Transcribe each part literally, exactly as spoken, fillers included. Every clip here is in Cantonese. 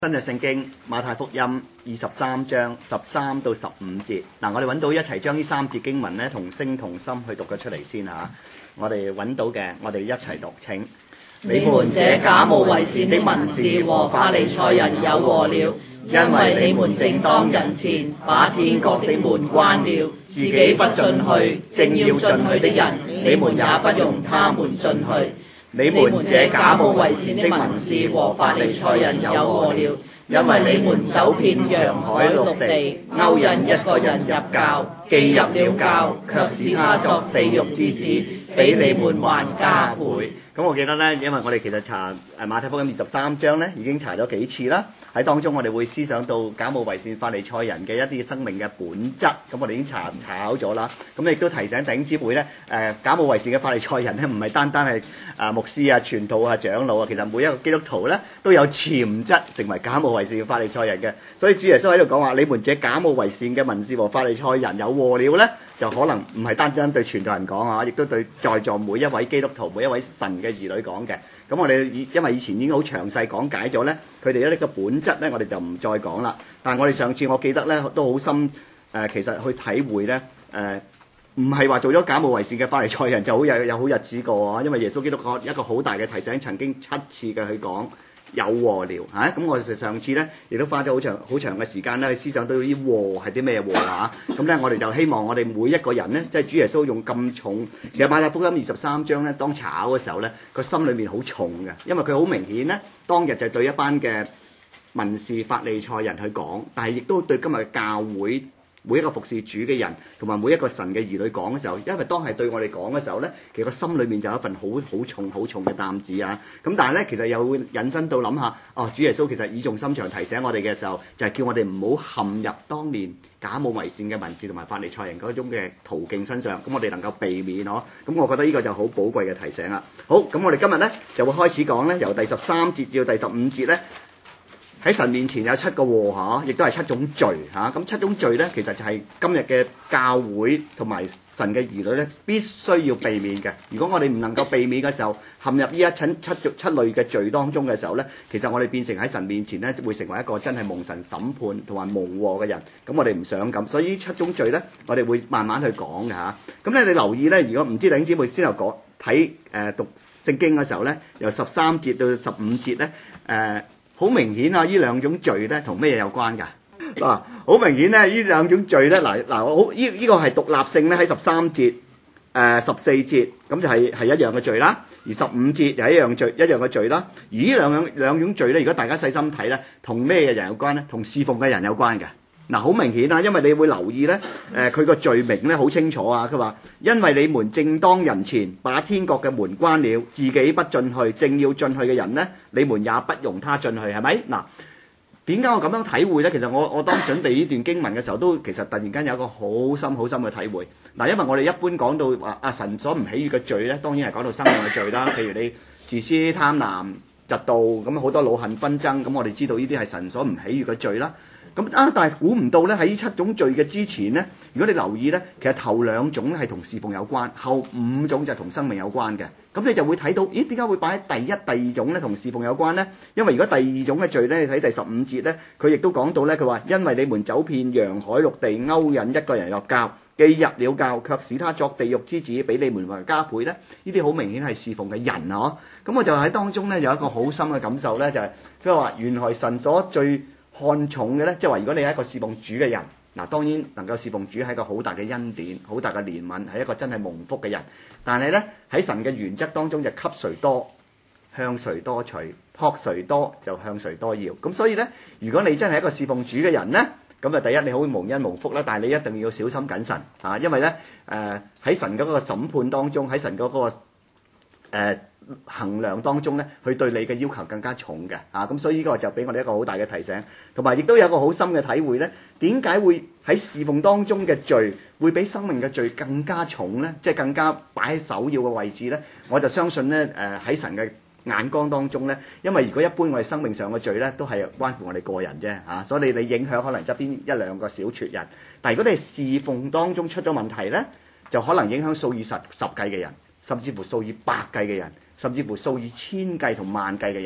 新約聖經馬太福音二十三章十三到十五節，嗱，我哋揾到一齊將呢三節經文咧同聲同心去讀咗出嚟先嚇。我哋揾到嘅，我哋一齊讀，請。 你們這假冒為善的文士和法利賽人有禍了，因為你們正當人前把天國的門關了，自己不進去，正要進去的人，你們也不容他們進去。你們這假冒為善的文士和法利賽人有禍了，因為你們走遍洋海陸地，勾引一個人入教，既入了教，卻使他作地獄之子，比你們還加倍。 咁我記得咧，因為我哋其實查誒馬太福音二十三章咧，已經查咗幾次啦。喺當中我哋會思想到假冒為善法利賽人嘅一啲生命嘅本質。咁我哋已經查查考咗啦。咁亦都提醒弟兄姊妹咧，誒假冒為善嘅法利賽人咧，唔係單單係啊牧師啊、傳道啊、長老啊，其實每一個基督徒咧都有潛質成為假冒為善嘅法利賽人嘅。所以主耶穌喺度講話：你們這假冒為善嘅文士和法利賽人有禍了咧，就可能唔係單單對傳道人講啊，亦都對在座每一位基督徒、每一位神嘅兒女講嘅。咁我哋以因為以前已經好詳細講解咗咧，佢哋呢個本質咧，我哋就唔再講啦。但係我哋上次我記得咧都好深誒、呃，其實去體會咧誒，唔係話做咗假冒為善嘅法利賽人就好有有好日子過啊。因為耶穌基督講一個好大嘅提醒，曾經七次嘅去講有禍了嚇。咁、啊、我哋上次咧亦都花咗好長好長嘅時間咧去思想到啲禍係啲咩禍啊。咁咧我哋就希望我哋每一個人咧，即係主耶穌用咁重，其實馬太福音二十三章咧，當查考嘅時候咧，個心裏面好重嘅，因為佢好明顯咧，當日就對一班嘅文士法利賽人去講，但係亦都對今日嘅教會每一個服侍主嘅人同埋每一個神嘅兒女講嘅時候，因為當係對我哋講嘅時候咧，其實個心裏面就有一份好好重好重嘅擔子啊。咁但係咧，其實又會引申到諗下，哦，主耶穌其實語重心長提醒我哋嘅時候，就係、是、叫我哋唔好陷入當年假冒為善嘅文士同埋法利賽人嗰種嘅途徑身上，咁我哋能夠避免嗬。咁我覺得呢個就好寶貴嘅提醒啦。好，咁我哋今日咧就會開始講咧，由第十三節至到第十五節咧。喺神面前有七個禍嚇，亦都係七種罪嚇。咁七種罪咧，其實就係今日嘅教會同埋神嘅兒女咧，必須要避免嘅。如果我哋唔能夠避免嘅時候，陷入呢一七七七類嘅罪當中嘅時候咧，其實我哋變成喺神面前咧，會成為一個真係蒙神審判同埋蒙禍嘅人。咁我哋唔想咁，所以呢七種罪咧，我哋會慢慢去講嘅嚇。咁咧，你留意咧，如果唔知弟兄姊妹先頭講睇誒讀聖經嘅時候咧，由十三節到十五節咧，誒、呃。好明顯啊！呢兩種罪咧，同咩嘢有關㗎？嗱，好明顯咧，呢兩種罪咧，嗱嗱，好呢呢個係獨立性咧，喺十三節、誒十四節，咁就係係一樣嘅罪啦。而十五節又係一樣罪，一樣嘅罪啦。而呢兩樣兩種罪咧，如果大家細心睇咧，同咩嘅人有關咧？同侍奉嘅人有關嘅。嗱，好明顯啦，因為你會留意咧，誒佢個罪名咧好清楚啊。佢話：因為你們正當人前把天國嘅門關了，自己不進去，正要進去嘅人咧，你們也不容他進去，係咪？嗱，點解我咁樣體會咧？其實我我當準備呢段經文嘅時候，都其實突然間有一個好深好深嘅體會。嗱，因為我哋一般講到話阿神所唔喜悅嘅罪咧，當然係講到生命嘅罪啦。譬如你自私、貪婪、嫉妒，咁好多惱恨紛爭，咁我哋知道呢啲係神所唔喜悅嘅罪啦。咁啊，但係估唔到咧，喺呢七種罪嘅之前咧，如果你留意咧，其實頭兩種係同侍奉有關，後五種就係同生命有關嘅。咁你就會睇到，咦？點解會擺喺第一、第二種咧同侍奉有關咧？因為如果第二種嘅罪咧，你睇第十五節咧，佢亦都講到咧，佢話因為你們走遍洋海陸地，勾引一個人入教，既入了教，卻使他作地獄之子，比你們還加倍咧。呢啲好明顯係侍奉嘅人嗬。咁我就喺當中咧有一個好深嘅感受咧，就係佢話原來神所最看重嘅咧，即係話如果你係一個侍奉主嘅人，嗱當然能夠侍奉主係一個好大嘅恩典、好大嘅憐憫，係一個真係蒙福嘅人。但係咧喺神嘅原則當中就給誰多向誰多取，託誰多就向誰多要。咁所以咧，如果你真係一個侍奉主嘅人咧，咁啊第一你好蒙恩蒙福啦，但係你一定要小心謹慎啊，因為咧誒喺神嗰個審判當中，喺神嗰、嗰個、呃衡量當中咧，佢對你嘅要求更加重嘅啊！咁所以呢個就俾我哋一個好大嘅提醒，同埋亦都有一個好深嘅體會咧。點解會喺侍奉當中嘅罪會比生命嘅罪更加重咧？即係更加擺喺首要嘅位置咧？我就相信咧誒喺神嘅眼光當中咧，因為如果一般我哋生命上嘅罪咧，都係關乎我哋個人啫嚇，所以你你影響可能側邊一兩個小撮人，但係如果你係侍奉當中出咗問題咧，就可能影響數以十十計嘅人，甚至乎數以百計嘅人。甚至乎數以千計同萬計嘅人，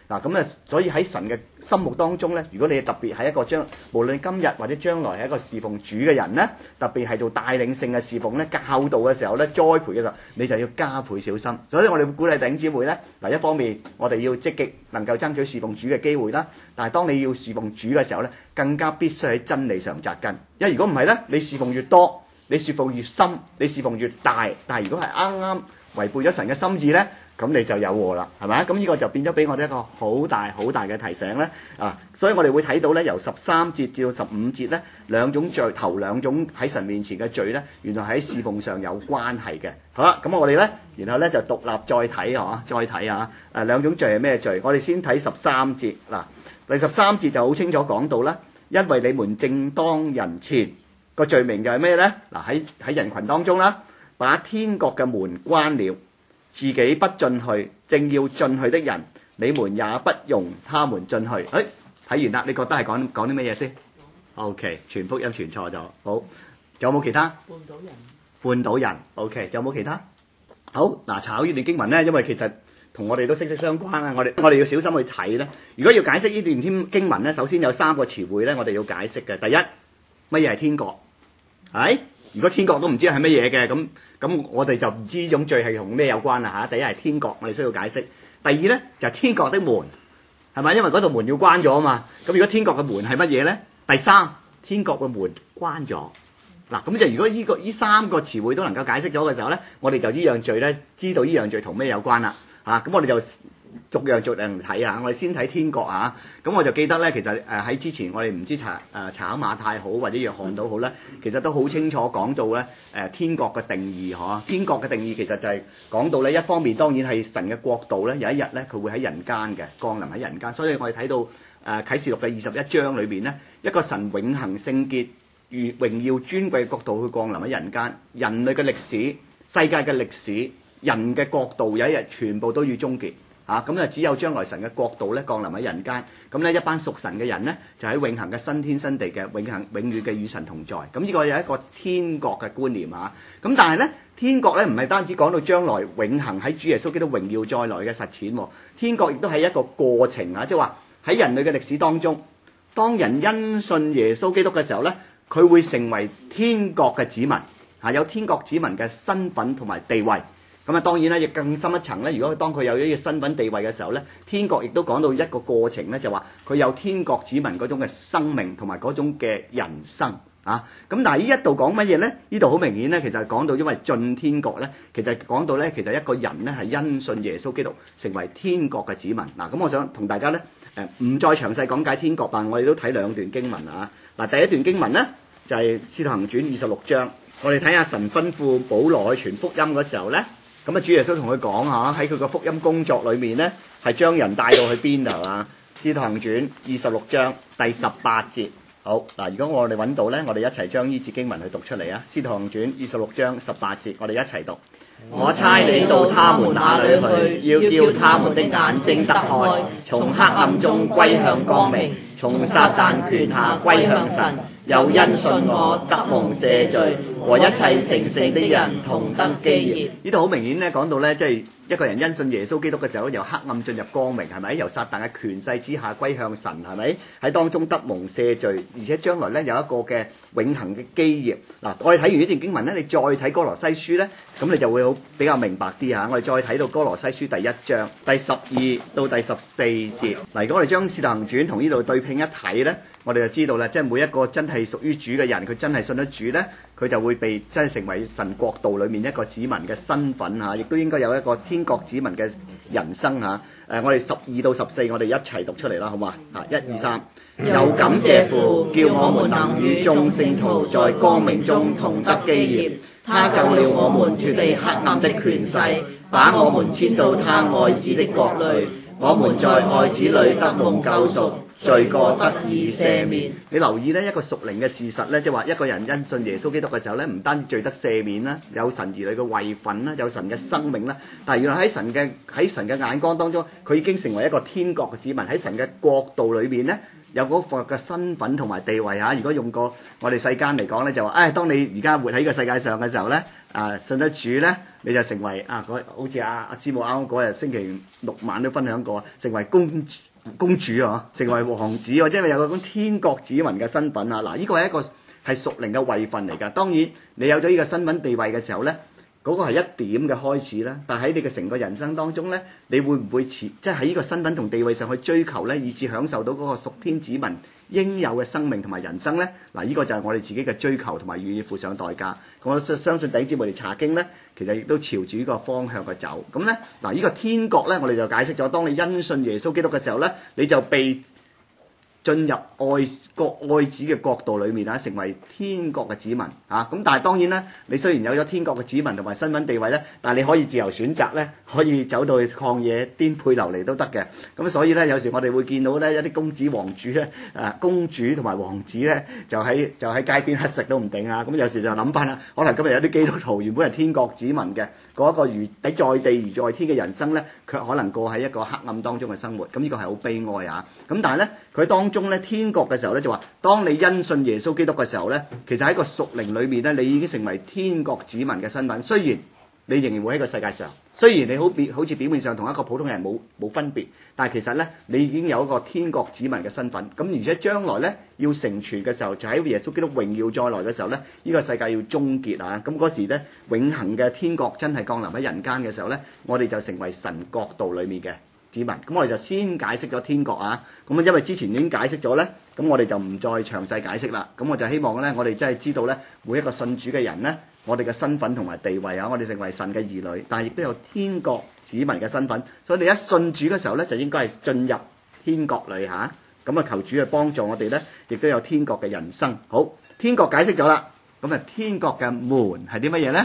嗱咁啊，所以喺神嘅心目當中咧，如果你特別係一個將無論今日或者將來係一個侍奉主嘅人咧，特別係做帶領性嘅侍奉咧、教導嘅時候咧、栽培嘅時候，你就要加倍小心。所以我哋會鼓勵弟兄姊妹咧，嗱一方面我哋要積極能夠爭取侍奉主嘅機會啦，但係當你要侍奉主嘅時候咧，更加必須喺真理上扎根，因為如果唔係咧，你侍奉越多，你侍奉越深，你侍奉越大，但係如果係啱啱違背咗神嘅心意咧，咁你就有禍啦，係咪？咁呢個就變咗俾我哋一個好大好大嘅提醒咧啊！所以我哋會睇到咧，由十三節至到十五節咧，兩種罪，頭兩種喺神面前嘅罪咧，原來喺侍奉上有關係嘅。好啦，咁我哋咧，然後咧就獨立再睇嚇，再睇下誒兩種罪係咩罪？我哋先睇十三節嗱，第十三節就好清楚講到啦，因為你們正當人前，個罪名就係咩咧？嗱喺喺人群當中啦，把天國嘅門關了，自己不進去，正要進去的人，你們也不容他們進去。誒，睇完啦，你覺得係講講啲乜嘢先 ？OK， 全福音傳錯咗。好，仲有冇其他？絆倒人。絆倒人。OK，仲有冇其他？好，嗱，查考呢段經文咧，因為其實同我哋都息息相關啊。我哋我哋要小心去睇咧。如果要解釋呢段經經文咧，首先有三個詞彙咧，我哋要解釋嘅。第一，乜嘢係天國？係？如果天國都唔知係乜嘢嘅，咁咁我哋就唔知呢種罪係同咩有關啦嚇。第一係天國，我哋需要解釋。第二咧就係、是、天國的門，係咪？因為嗰道門要關咗啊嘛。咁如果天國嘅門係乜嘢咧？第三，天國嘅門關咗。嗱，咁就如果呢、這個呢三個詞彙都能夠解釋咗嘅時候咧，我哋就呢樣罪咧，知道呢樣罪同咩有關啦嚇。咁、啊、我哋就逐樣逐樣睇下。我哋先睇天國啊。咁我就記得咧，其實誒喺、呃、之前我哋唔知查誒、呃、查考馬太好或者約翰都好咧，其實都好清楚講到咧誒、呃、天國嘅定義嗬、啊。天國嘅定義其實就係講到咧，一方面當然係神嘅國度咧，有一日咧佢會喺人間嘅降臨喺人間。所以我哋睇到誒、呃、啟示錄嘅二十一章裏邊咧，一個神永恆聖潔、如榮耀尊貴嘅國度去降臨喺人間，人類嘅歷史、世界嘅歷史、人嘅國度有一日全部都要終結。啊，咁啊只有將來神嘅國度咧降臨喺人間，咁咧一班屬神嘅人咧就喺永恆嘅新天新地嘅永恆永遠嘅與神同在。咁呢個有一個天國嘅觀念啊。咁但係咧天國咧唔係單止講到將來永恆喺主耶穌基督榮耀再來嘅實踐，天國亦都係一個過程啊，即係話喺人類嘅歷史當中，當人因信耶穌基督嘅時候咧，佢會成為天國嘅子民，啊有天國子民嘅身份同埋地位。咁啊，當然咧，亦更深一層咧。如果當佢有呢個身份地位嘅時候咧，天國亦都講到一個過程咧，就話佢有天國子民嗰種嘅生命同埋嗰種嘅人生啊。咁但係呢一度講乜嘢咧？呢度好明顯咧，其實係講到因為進天國咧，其實講到咧，其實一個人咧係因信耶穌基督成為天國嘅子民。嗱、啊，咁我想同大家咧誒唔再詳細講解天國，但我哋都睇兩段經文啊。嗱，第一段經文咧就係、是《使徒行傳》二十六章，我哋睇下神吩咐保羅去傳福音嗰時候咧。咁啊，主耶穌同佢講嚇，喺佢個福音工作裏面咧，係將人帶到去邊度啊？《使徒行傳》二十六章第十八節。好嗱，如果我哋揾到咧，我哋一齊將呢節經文去讀出嚟啊！《使徒行傳》二十六章十八節，我哋一齊讀。 我差你到他們那裏去，要叫他們的眼睛得開，從黑暗中歸向光明，從撒旦權下歸向神。又因信我得蒙赦罪，和一切成聖的人同得基業。 呢度好明顯咧，講到咧，即係一個人因信耶穌基督嘅時候，由黑暗進入光明，係咪？由撒旦嘅權勢之下歸向神，係咪？喺當中得蒙赦罪，而且將來咧有一個嘅永恆嘅基業。嗱，我哋睇完呢段經文咧，你再睇哥羅西書咧，咁你就會好比較明白啲嚇。我哋再睇到哥羅西書第一章第十二到第十四節。嗱，如果我哋將使徒行傳同呢度對拼一睇咧，我哋就知道啦，即係每一個真係屬於主嘅人，佢真係信得主咧，佢就會被真係成為神國度裏面一個子民嘅身份嚇，亦都應該有一個天國子民嘅人生嚇。誒，我哋十二到十四，我哋一齊讀出嚟啦，好嘛？嚇，一二三。 又感謝父，叫我們能與眾聖徒在光明中同得基業。他救了我們脫離黑暗的權勢，把我們遷到他愛子的國裏。我們在愛子裏得蒙救贖，罪過得以赦免。 你留意呢一個屬靈嘅事實咧，即係話一個人因信耶穌基督嘅時候咧，唔單止罪得赦免啦，有神兒女嘅位份啦，有神嘅生命啦。但係原來喺神嘅喺神嘅眼光當中，佢已經成為一個天國嘅子民，喺神嘅國度裏面咧， 有嗰個嘅身份同埋地位嚇。如果用個我哋世間嚟講咧，就話誒、哎，當你而家活喺呢個世界上嘅時候咧，啊信得主咧，你就成為啊嗰好似阿阿師母啱啱嗰日星期六晚都分享過，成為公主公主啊，成為王子啊，即係有嗰種天國子民嘅身份啊。嗱，呢個係一個係屬靈嘅位份嚟㗎。當然你有咗呢個身份地位嘅時候咧，嗰個係一點嘅開始啦，但喺你嘅成個人生當中咧，你會唔會持即係喺呢個身份同地位上去追求咧，以致享受到嗰個屬天子民應有嘅生命同埋人生咧？嗱，呢個就係我哋自己嘅追求同埋願意付上代價。我相信弟兄姊妹哋查經咧，其實亦都朝住呢個方向去走。咁咧，嗱，呢個天國咧，我哋就解釋咗，當你因信耶穌基督嘅時候咧，你就被進入愛國愛子嘅國度裏面啊，成為天國嘅子民啊！咁但係當然啦，你雖然有咗天國嘅子民同埋身份地位咧，但係你可以自由選擇咧，可以走到去曠野顛沛流離都得嘅。咁所以咧，有時我哋會見到咧一啲公子王主咧，啊公主同埋王子咧，就喺就喺街邊乞食都唔定啊！咁有時就諗翻啦，可能今日有啲基督徒原本係天國子民嘅，嗰一個如喺在地如在天嘅人生咧，卻可能過喺一個黑暗當中嘅生活。咁呢個係好悲哀啊！咁但係咧，佢當中咧天國嘅時候咧就話，當你因信耶穌基督嘅時候咧，其實喺個屬靈裏面咧，你已經成為天國子民嘅身份。雖然你仍然會喺個世界上，雖然你好表好似表面上同一個普通人冇冇分別，但係其實咧你已經有一個天國子民嘅身份。咁而且將來咧要成全嘅時候，就喺耶穌基督榮耀再來嘅時候咧，呢、這個世界要終結啊！咁嗰時咧永恆嘅天國真係降臨喺人間嘅時候咧，我哋就成為神國度裏面嘅子民。咁我哋就先解釋咗天國啊，咁因為之前已經解釋咗咧，咁我哋就唔再詳細解釋啦。咁我就希望咧，我哋真係知道咧，每一個信主嘅人咧，我哋嘅身份同埋地位啊，我哋成為神嘅兒女，但係亦都有天國子民嘅身份。所以你一信主嘅時候咧，就應該係進入天國裏嚇。咁啊，求主去幫助我哋咧，亦都有天國嘅人生。好，天國解釋咗啦，咁啊，天國嘅門係啲乜嘢咧？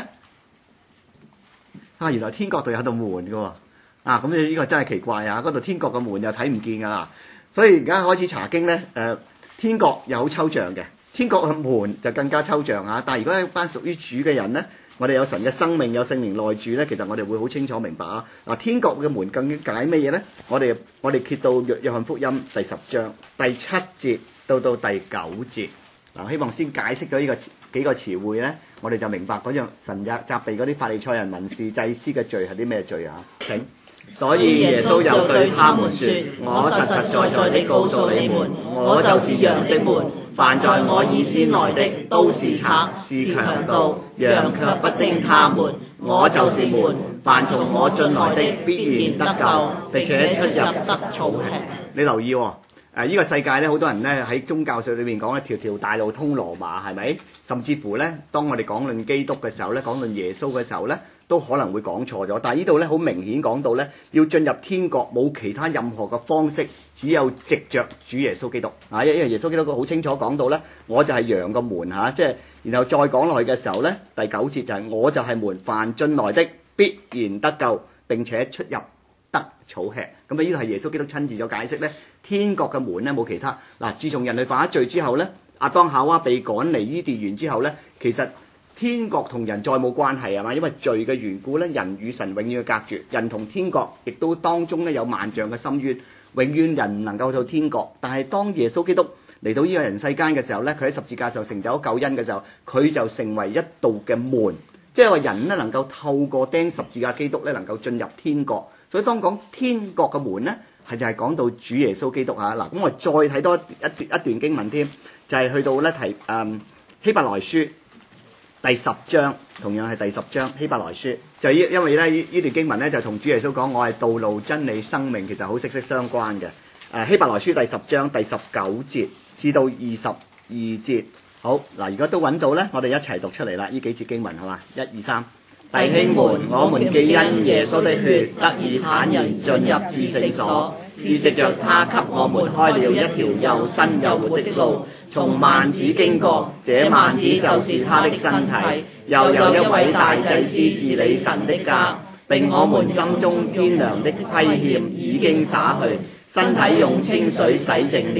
啊，原來天國度有道門㗎喎。啊，咁你呢個真係奇怪啊！嗰度天國嘅門又睇唔見㗎啦，所以而家開始查經咧，誒、呃、天國又好抽象嘅，天國嘅門就更加抽象啊！但係如果一班屬於主嘅人咧，我哋有神嘅生命，有聖靈內住咧，其實我哋會好清楚明白啊！嗱，天國嘅門究竟解乜嘢咧？我哋我哋揭到約約翰福音第十章第七節到到第九節，嗱，希望先解釋咗呢個幾個詞彙咧，我哋就明白嗰樣神責責備嗰啲法利賽人、文士、祭司嘅罪係啲咩罪啊？請。 所以耶穌又對他們說：我實實在在地告訴你們，我就是羊的門。凡在我以先來的，都是賊，是強盜，羊卻不聽他們。我就是門，凡從我進來的，必然得救，並且出入得草吃。 你留意喎、哦，誒、呃、依、這個世界咧，好多人咧喺宗教上裏面講咧，條條大路通羅馬，係咪？甚至乎咧，當我哋講論基督嘅時候咧，講論耶穌嘅時候咧，都可能會講錯咗。但係呢度咧好明顯講到咧，要進入天國冇其他任何嘅方式，只有藉着主耶穌基督啊！因為耶穌基督佢好清楚講到咧，我就係羊嘅門嚇，即、啊、係然後再講落去嘅時候咧，第九節就係、是、我就係門，凡進來的必然得救，並且出入得草吃。咁啊，呢度係耶穌基督親自咗解釋咧，天國嘅門咧冇其他。嗱、啊，自從人類犯咗罪之後咧，亞當夏娃被趕離伊甸園之後咧，其實天國同人再冇關係係嘛？因為罪嘅緣故咧，人與神永遠隔絕，人同天國亦都當中咧有萬丈嘅深淵，永遠人唔能夠到天國。但係當耶穌基督嚟到呢個人世間嘅時候咧，佢喺十字架上成就咗救恩嘅時候，佢就成為一道嘅門，即係話人咧能夠透過釘十字架基督咧能夠進入天國。所以當講天國嘅門咧，係就係講到主耶穌基督嚇。嗱，咁我再睇多一段一段經文添，就係、是、去到咧提誒、嗯、希伯來書第十章，同樣係第十章希伯來書，就因因為咧呢段經文咧就同主耶穌講我係道路真理生命，其實好息息相關嘅。誒希伯來書第十章第十九節至到二十二節，好嗱，如果都揾到咧，我哋一齊讀出嚟啦。呢幾節經文係嘛？一二三。 弟兄們，我們既因耶穌的血得以坦然進入至聖所，是藉着他給我們開了一條又新又活的路，從幔子經過，這幔子就是他的身體。又有一位大祭司治理神的家，並我們心中天良的虧欠已經灑去，身體用清水洗淨了，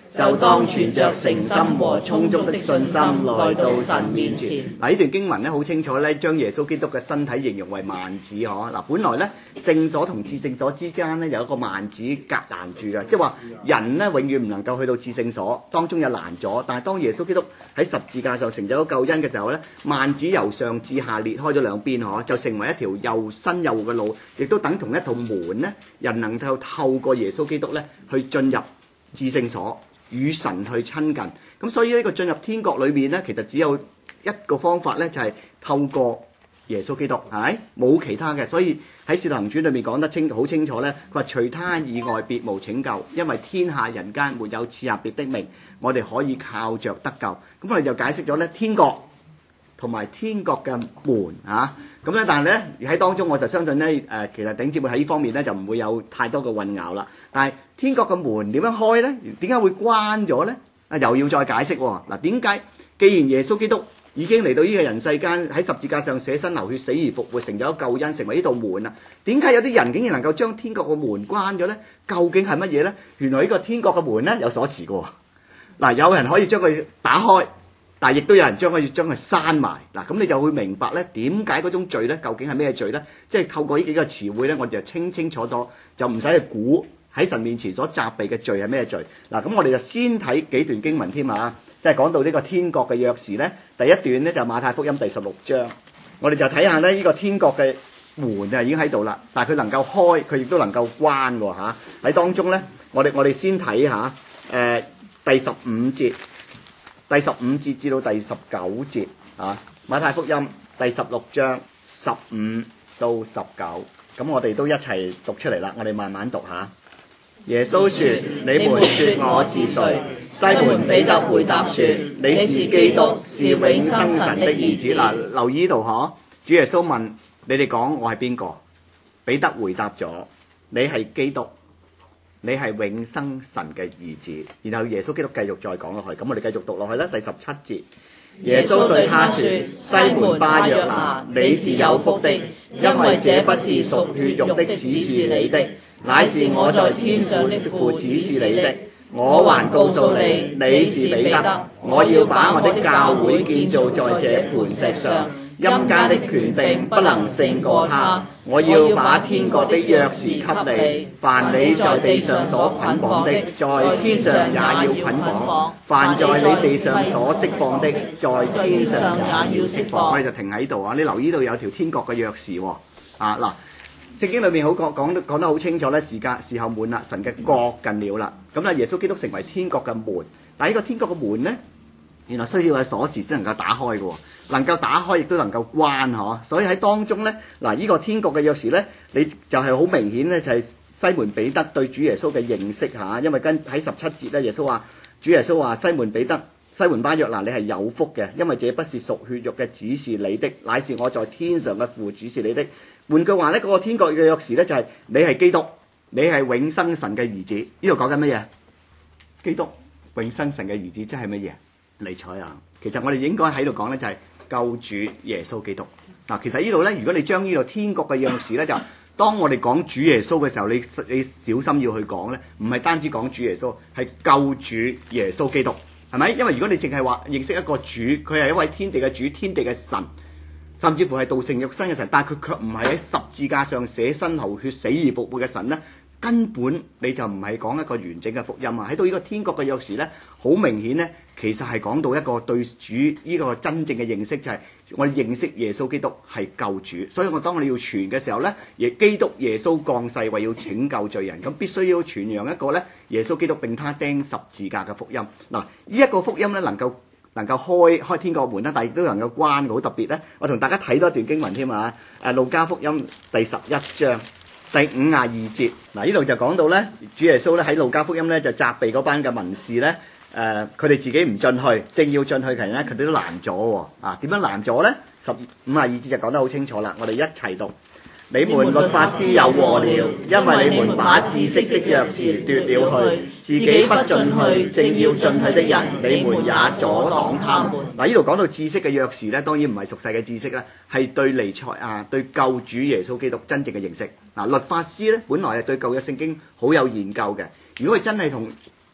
就當存着誠心和充足的信心來到神面前。 嗱，呢段經文咧好清楚咧，將耶穌基督嘅身體形容為幔子嗬。嗱，本來咧聖所同至聖所之間咧有一個幔子隔攔住嘅，即係話人咧永遠唔能夠去到至聖所，當中有攔阻。但係當耶穌基督喺十字架上成就咗救恩嘅時候咧，幔子由上至下裂開咗兩邊嗬，就成為一條又新又活嘅路，亦都等同一道門咧，人能夠透過耶穌基督咧去進入至聖所，與神去親近。咁所以呢個進入天國裏面咧，其實只有一個方法咧，就係透過耶穌基督，係咪？冇其他嘅。所以喺《使徒行傳》裏面講得清好清楚咧，佢話除他以外別無拯救，因為天下人間沒有賜下別的名，我哋可以靠着得救。咁我哋就解釋咗咧天國同埋天國嘅門啊。咁咧，但係咧喺當中我就相信咧誒，其實頂姊妹喺呢方面咧就唔會有太多嘅混淆啦。但係天國嘅門點樣開咧？點解會關咗咧？啊，又要再解釋喎。嗱，點解？既然耶穌基督已經嚟到呢個人世間，喺十字架上捨身流血，死而復活，成咗救恩，成為呢道門啊？點解有啲人竟然能夠將天國嘅門關咗咧？究竟係乜嘢咧？原來呢個天國嘅門咧有鎖匙嘅喎。嗱，有人可以將佢打開，但係亦都有人將佢將佢閂埋。嗱，咁你就會明白咧點解嗰種罪咧究竟係咩罪咧？即係透過呢幾個詞彙咧，我哋就清清楚楚，就唔使去估喺神面前所責備嘅罪係咩罪。嗱，咁我哋就先睇幾段經文添啊，即係講到呢個天國嘅鑰匙咧。第一段咧就馬太福音第十六章，我哋就睇下咧呢個天國嘅門啊已經喺度啦，但係佢能夠開，佢亦都能夠關喎嚇。喺當中咧，我哋我哋先睇下誒第十五節。第十五節至到第十九節啊，馬太福音第十六章十五到十九，咁我哋都一齊讀出嚟啦。我哋慢慢讀下。耶穌說：你們說我是誰？西門彼得回答說：你是基督，是永生神的兒子。嗱，留意呢度嗬，主耶穌問你哋講我係邊個？彼得回答咗：你係基督。你係永生神嘅兒子。然後耶穌基督繼續再講落去，咁我哋繼續讀落去啦。第十七節，耶穌對他說：西門巴約拿，你是有福的，因為這不是屬血肉的指示你的，乃是我在天上的父指示你的。我還告訴你，你是彼得，我要把我的教會建造在這磐石上，陰間的權柄不能勝過他。我要把天國的鑰匙給你，凡你在地上所捆綁的，在天上也要捆綁；凡在你地上所釋放的，在天上也要釋放。我哋就停喺度啊！你留意到有條天國嘅鑰匙喎啊嗱。聖經裏面好講講得講得好清楚咧，時間時候滿啦，神嘅國近了啦。咁咧，耶穌基督成為天國嘅門，但係呢個天國嘅門咧，原來需要嘅鎖匙先能夠打開嘅，能夠打開亦都能夠關嗬。所以喺當中咧，嗱、這、呢個天國嘅鑰匙咧，你就係好明顯咧，就係西門彼得對主耶穌嘅認識嚇。因為跟喺十七節咧，耶穌話主耶穌話西門彼得。西門巴約拿，你係有福嘅，因為這不是屬血肉嘅指示你的，乃是我在天上嘅父指示你的。換句話咧，嗰、那個天國嘅鑰匙咧就係、是、你係基督，你係永生神嘅兒子。呢度講緊乜嘢？基督永生神嘅兒子即係乜嘢？彌賽亞。其實我哋應該喺度講咧就係救主耶穌基督。嗱，其實呢度咧，如果你將呢度天國嘅鑰匙咧，就當我哋講主耶穌嘅時候，你你小心要去講咧，唔係單止講主耶穌，係救主耶穌基督。係咪？因為如果你淨係話認識一個主，佢係一位天地嘅主、天地嘅神，甚至乎係道成肉身嘅神，但係佢卻唔係喺十字架上捨身流血、死而復活嘅神咧，根本你就唔係講一個完整嘅福音啊！喺到呢個天國嘅鑰匙咧，好明顯咧，其實係講到一個對主呢個真正嘅認識，就係、是、我哋認識耶穌基督係救主。所以我當我哋要傳嘅時候咧，亦基督耶穌降世為要拯救罪人，咁必須要傳揚一個咧耶穌基督並他釘十字架嘅福音。嗱，呢一個福音咧能夠能夠開開天國門啦，但係亦都能夠關，好特別咧。我同大家睇多一段經文添啊！誒，路加福音第十一章。第五廿二節，嗱呢度就講到咧，主耶穌咧喺路加福音咧就責備嗰班嘅文士咧，誒佢哋自己唔進去，正要進去嘅人咧，佢哋都攔咗喎。啊，點樣攔咗咧？十五廿二節就講得好清楚啦，我哋一齊讀。你們律法師有禍了，因為你們把知識的鑰匙奪了去，自己不進去，正要進去的人，你們也阻擋他們。嗱，呢度講到知識嘅鑰匙咧，當然唔係屬世嘅知識啦，係對彌賽亞、對救主耶穌基督真正嘅認識。嗱，律法師咧，本來係對舊約聖經好有研究嘅。如果佢真係同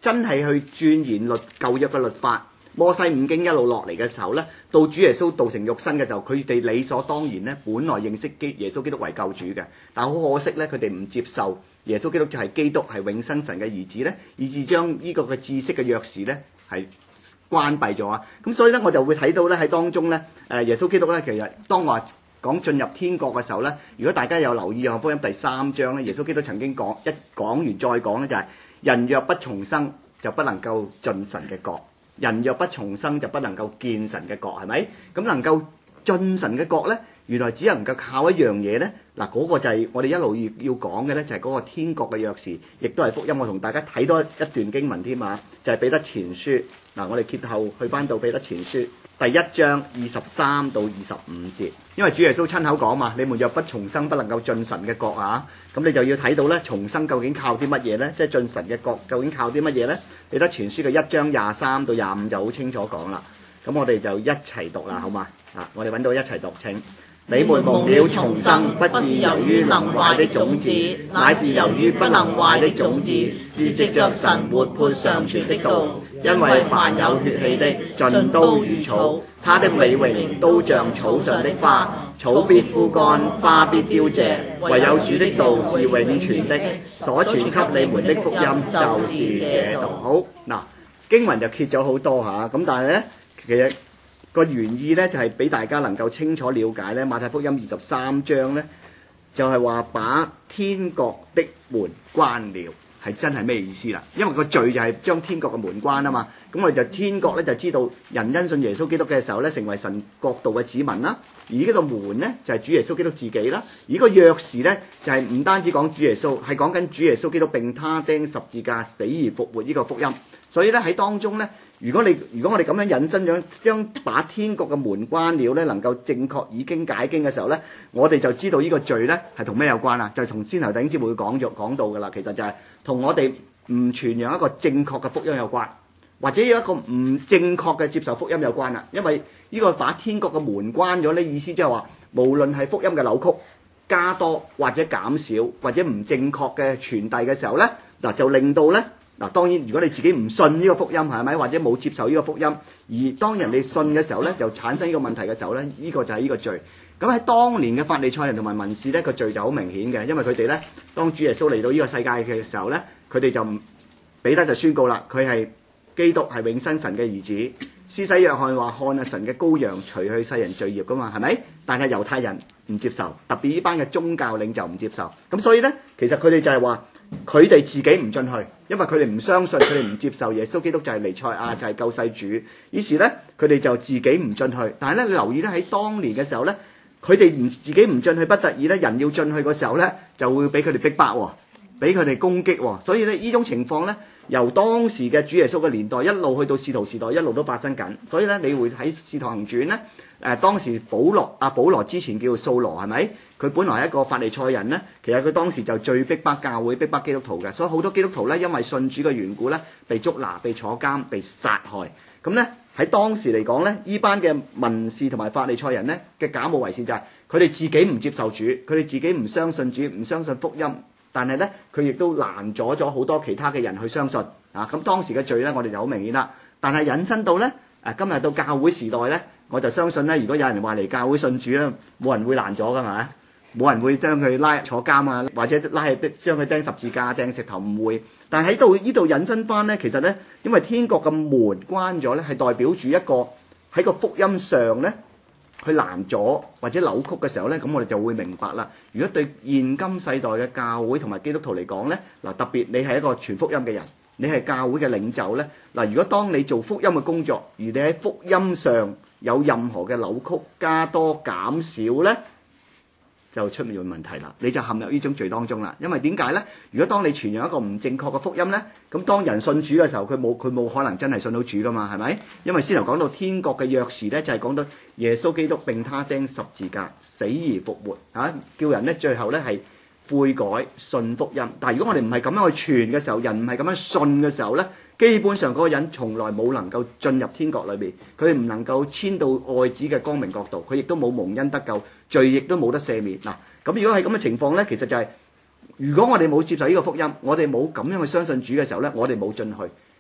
真係去鑽研律舊約嘅律法，摩西五經一路落嚟嘅時候咧，到主耶穌道成肉身嘅時候，佢哋理所當然咧，本來認識基耶穌基督為救主嘅，但係好可惜咧，佢哋唔接受耶穌基督就係基督係永生神嘅兒子咧，以致將呢個嘅知識嘅鑰匙咧係關閉咗啊！咁所以咧，我就會睇到咧喺當中咧，誒耶穌基督咧，其實當話講進入天國嘅時候咧，如果大家有留意約翰福音第三章咧，耶穌基督曾經講一講完再講咧，就係、是、人若不重生，就不能夠進神嘅國。人若不重生，就不能夠見神嘅國，係咪？咁能夠進神嘅國咧，原來只能夠靠一樣嘢咧。嗱，嗰個就係我哋一路要要講嘅咧，就係、是、嗰個天國嘅鑰匙，亦都係福音。我同大家睇多一段經文添啊，就係、是、彼得前書。嗱，我哋揭後去翻到彼得前書第一章二十三到二十五節，因為主耶穌親口講嘛，你們若不重生，不能夠進神嘅國啊！咁你就要睇到咧，重生究竟靠啲乜嘢咧？即係進神嘅國究竟靠啲乜嘢咧？彼得前書嘅一章廿三到廿五就好清楚講啦。咁我哋就一齊讀啦，好嘛？啊，我哋揾到一齊讀，請。你們蒙了重生，不是由於能壞的種子，乃是由於不能壞的種子，是藉着神活潑常存的道。因為凡有血氣的，盡都如草，他的美榮都像草上的花，草必枯乾，花必凋謝，唯有主的道是永存的。所傳給你們的福音就是這道。好，嗱，經文就揭咗好多下，咁但係咧，其實個原意咧就係俾大家能夠清楚了解咧，馬太福音二十三章咧就係話把天國的門關了，係真係咩意思啦？因為個罪就係將天國嘅門關啊嘛，咁我哋就天國咧就知道人因信耶穌基督嘅時候咧成為神國度嘅子民啦，而呢個門咧就係主耶穌基督自己啦，而個鑰匙咧就係唔單止講主耶穌，係講緊主耶穌基督並他釘十字架死而復活呢個福音，所以咧喺當中咧。如果你如果我哋咁樣引申咗，將把天國嘅門關了咧，能夠正確以經解經嘅時候咧，我哋就知道呢個罪咧係同咩有關啊？就係從先頭弟兄姊妹會講咗講到㗎啦。其實就係同我哋唔傳揚一個正確嘅福音有關，或者有一個唔正確嘅接受福音有關啦。因為呢個把天國嘅門關咗咧，意思即係話，無論係福音嘅扭曲、加多或者減少，或者唔正確嘅傳遞嘅時候咧，嗱就令到咧。嗱，當然如果你自己唔信呢個福音係咪，或者冇接受呢個福音，而當人哋信嘅時候咧，就產生呢個問題嘅時候咧，呢、呢個就係呢個罪。咁喺當年嘅法利賽人同埋文士咧，個罪就好明顯嘅，因為佢哋咧當主耶穌嚟到呢個世界嘅時候咧，佢哋就唔彼得就宣告啦，佢係基督係永生神嘅兒子。施洗約翰話看啊神嘅羔羊除去世人罪孽噶嘛，係咪？但係猶太人唔接受，特別呢班嘅宗教領袖唔接受。咁所以咧，其實佢哋就係話。佢哋自己唔進去，因為佢哋唔相信，佢哋唔接受耶穌基督就係彌賽亞，就係救世主。於是咧，佢哋就自己唔進去。但係咧，你留意咧喺當年嘅時候咧，佢哋唔自己唔進去，不得已咧，人要進去嘅時候咧，就會俾佢哋逼迫喎，俾佢哋攻擊喎。所以咧，呢種情況咧，由當時嘅主耶穌嘅年代一路去到使徒時代，一路都發生緊。所以咧，你會喺《使徒行傳》咧，誒當時保羅啊，保羅之前叫掃羅係咪？佢本來係一個法利賽人咧，其實佢當時就最逼迫教會、逼迫基督徒嘅，所以好多基督徒咧，因為信主嘅緣故咧，被捉拿、被坐監、被殺害。咁咧喺當時嚟講咧，呢班嘅文士同埋法利賽人咧嘅假冒為善就係佢哋自己唔接受主，佢哋自己唔相信主，唔相信福音，但係咧佢亦都攔阻咗好多其他嘅人去相信啊。咁當時嘅罪咧，我哋就好明顯啦。但係引申到咧，誒今日到教會時代咧，我就相信咧，如果有人話嚟教會信主咧，冇人會攔阻㗎嘛。冇人會將佢拉坐監啊，或者拉去將佢釘十字架、釘石頭，唔會。但係喺度呢度引申翻咧，其實咧，因為天國嘅門關咗咧，係代表住一個喺個福音上咧，去攔阻或者扭曲嘅時候咧，咁我哋就會明白啦。如果對現今世代嘅教會同埋基督徒嚟講咧，嗱特別你係一個傳福音嘅人，你係教會嘅領袖咧，嗱如果當你做福音嘅工作，而你喺福音上有任何嘅扭曲、加多減少咧，就出面有問題啦，你就陷入呢種罪當中啦。因為點解咧？如果當你傳揚一個唔正確嘅福音咧，咁當人信主嘅時候，佢冇佢冇可能真係信到主噶嘛，係咪？因為先頭講到天國嘅鑰匙咧，就係講到耶穌基督並他釘十字架死而復活啊，叫人咧最後咧係悔改信福音。但係如果我哋唔係咁樣去傳嘅時候，人唔係咁樣信嘅時候咧，基本上嗰個人從來冇能夠進入天國裏邊，佢唔能夠遷到愛子嘅光明國度，佢亦都冇蒙恩得救，罪亦都冇得赦免。嗱，咁如果係咁嘅情況咧，其實就係、是、如果我哋冇接受呢個福音，我哋冇咁樣去相信主嘅時候咧，我哋冇進去。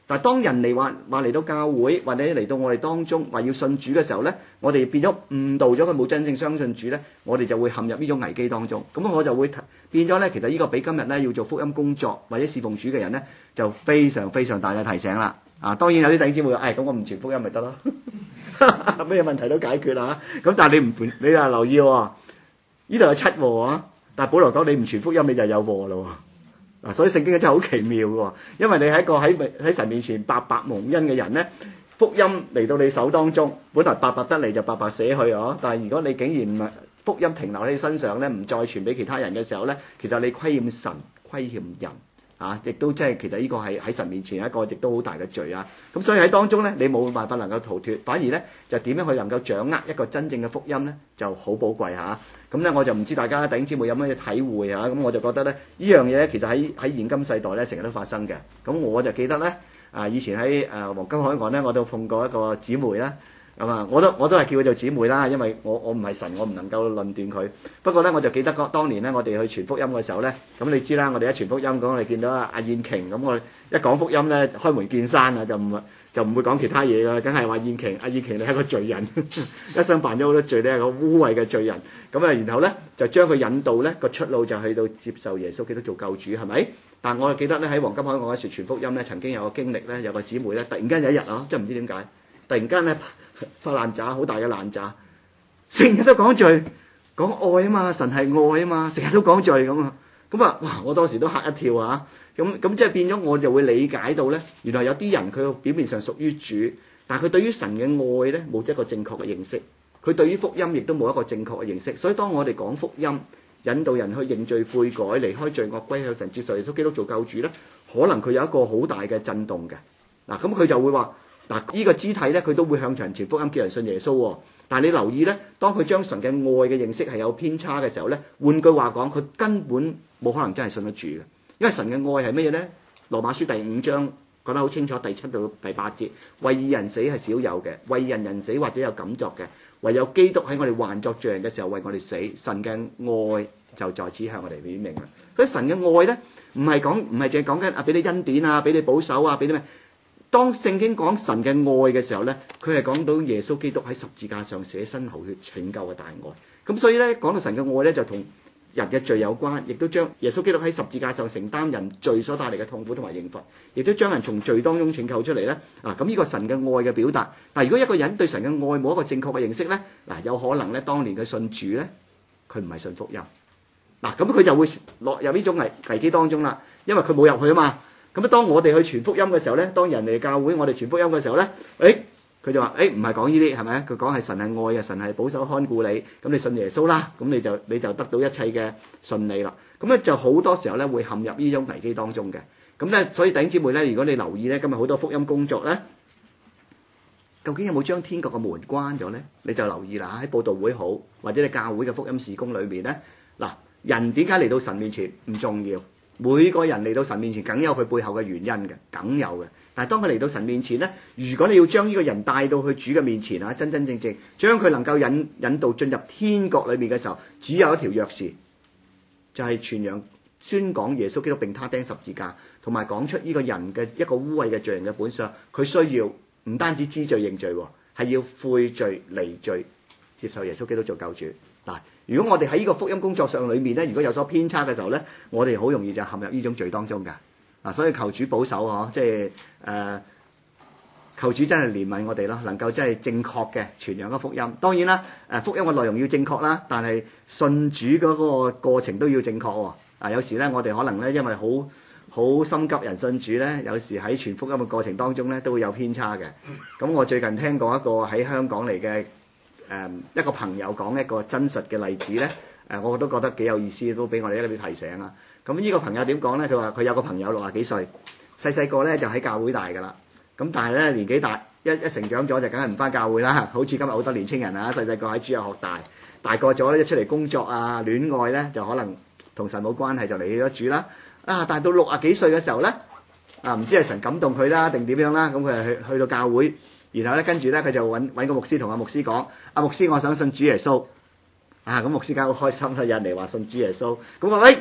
但係當人嚟話話嚟到教會或者嚟到我哋當中話要信主嘅時候咧，我哋變咗誤導咗佢冇真正相信主咧，我哋就會陷入呢種危機當中。咁我就會變咗咧，其實呢個俾今日咧要做福音工作或者侍奉主嘅人咧，就非常非常大嘅提醒啦。啊，當然有啲弟兄姊妹話，誒咁我唔傳福音咪得咯，咩問題都解決啦。咁但係你唔傳，你又留意喎，呢度有七禍啊，但係保羅講你唔傳福音你就有禍咯。嗱，所以聖經真係好奇妙嘅喎，因為你係一個喺喺神面前白白蒙恩嘅人咧，福音嚟到你手當中，本來白白得嚟就白白捨去啊！但係如果你竟然唔係福音停留喺你身上咧，唔再傳俾其他人嘅時候咧，其實你虧欠神、虧欠人啊，亦都即係其實呢個係喺神面前一個亦都好大嘅罪啊！咁所以喺當中咧，你冇辦法能夠逃脫，反而咧就點樣去能夠掌握一個真正嘅福音咧，就好寶貴嚇。咁咧我就唔知大家弟兄姊妹有咩體會嚇，咁我就覺得咧呢樣嘢咧其實喺喺現今世代咧成日都發生嘅。咁我就記得咧啊，以前喺誒黃金海岸咧，我都碰過一個姊妹啦。咁啊，我都我都係叫佢做姊妹啦，因為我我唔係神，我唔能夠論斷佢。不過咧，我就記得嗰當年咧，我哋去傳福音嘅時候咧，咁你知啦，我哋一傳福音咁，我哋見到阿阿燕瓊，咁我一講福音咧，開門見山啊，就唔就唔會講其他嘢㗎，梗係話燕瓊，阿燕瓊你係一個罪人，一生犯咗好多罪咧，係個污穢嘅罪人。咁啊，然後咧就將佢引導咧個出路就去到接受耶穌基督做救主，係咪？但我就記得咧喺黃金海岸嗰時傳福音咧，曾經有個經歷咧，有個姊妹咧，突然間有一日啊，真係唔知點解，突然間咧。發爛渣，好大嘅爛渣，成日都講罪，講愛啊嘛，神係愛啊嘛，成日都講罪咁啊，咁啊，哇！我當時都嚇一跳啊，咁咁即係變咗，我就會理解到咧，原來有啲人佢表面上屬於主，但係佢對於神嘅愛咧冇一個正確嘅認識，佢對於福音亦都冇一個正確嘅認識，所以當我哋講福音，引導人去認罪悔改，離開罪惡歸向神，接受耶穌基督做救主咧，可能佢有一個好大嘅震動嘅，嗱咁佢就會話。嗱，呢個肢體咧，佢都會向人傳福音，叫人信耶穌喎。但係你留意咧，當佢將神嘅愛嘅認識係有偏差嘅時候咧，換句話講，佢根本冇可能真係信得住嘅。因為神嘅愛係乜嘢咧？羅馬書第五章講得好清楚，第七到第八節，為義人死係少有嘅，為人人死或者有敢作嘅，唯有基督喺我哋還作罪人嘅時候為我哋死，神嘅愛就在此向我哋顯明啦。所以神嘅愛咧，唔係講唔係淨係講緊啊，俾你恩典啊，俾你保守啊，俾啲咩？當聖經講神嘅愛嘅時候咧，佢係講到耶穌基督喺十字架上捨身流血拯救嘅大愛。咁所以咧，講到神嘅愛咧，就同人嘅罪有關，亦都將耶穌基督喺十字架上承擔人罪所帶嚟嘅痛苦同埋刑罰，亦都將人從罪當中拯救出嚟咧。啊，咁呢個神嘅愛嘅表達。但如果一個人對神嘅愛冇一個正確嘅認識咧，嗱，有可能咧，當年佢信主咧，佢唔係信福音。嗱，咁佢就會落入呢種危危機當中啦，因為佢冇入去啊嘛。咁啊，當我哋去傳福音嘅時候咧，當人嚟教會，我哋傳福音嘅時候咧，誒，佢就話，誒，唔係講呢啲，係咪？佢講係神係愛嘅，神係保守看顧你，咁你信耶穌啦，咁你就你就得到一切嘅順利啦。咁咧就好多時候咧會陷入呢種危機當中嘅。咁咧，所以弟兄姊妹咧，如果你留意咧，今日好多福音工作咧，究竟有冇將天國嘅門關咗咧？你就留意啦，喺佈道會好，或者你教會嘅福音事工裏面咧，嗱，人點解嚟到神面前唔重要？每個人嚟到神面前，梗有佢背後嘅原因嘅，梗有嘅。但係當佢嚟到神面前咧，如果你要將呢個人帶到去主嘅面前啊，真真正正將佢能夠引引導進入天國裏面嘅時候，只有一條鑰匙，就係傳揚宣講耶穌基督並他釘十字架，同埋講出呢個人嘅一個污穢嘅罪人嘅本相。佢需要唔單止知罪認罪，係要悔罪離罪，接受耶穌基督做救主。嗱，如果我哋喺呢個福音工作上裏面咧，如果有所偏差嘅時候咧，我哋好容易就陷入呢種罪當中㗎。嗱，所以求主保守嗬，即係誒，求主真係憐憫我哋咯，能夠真係正確嘅傳揚個福音。當然啦，誒福音嘅內容要正確啦，但係信主嗰個過程都要正確喎。啊，有時咧我哋可能咧因為好好心急人信主咧，有時喺傳福音嘅過程當中咧都會有偏差嘅。咁我最近聽過一個喺香港嚟嘅。誒、嗯、一個朋友講一個真實嘅例子咧，誒、呃、我都覺得幾有意思，都俾我哋一啲提醒啊。咁呢個朋友點講咧？佢話佢有個朋友六十幾歲，細細個咧就喺教會大㗎啦。咁但係咧年紀大，一一成長咗就梗係唔返教會啦。好似今日好多年青人啊，細細個喺主日學大，大個咗咧一出嚟工作啊、戀愛咧，就可能同神冇關係就離棄咗主啦。啊，但係到六十幾歲嘅時候咧，啊唔知係神感動佢啦定點樣啦，咁佢係去去到教會。然後咧，跟住咧，佢就揾揾個牧師同阿牧師講：阿牧師，我想信主耶穌。啊，咁牧師梗係好開心啦，有人嚟話信主耶穌。咁話喂，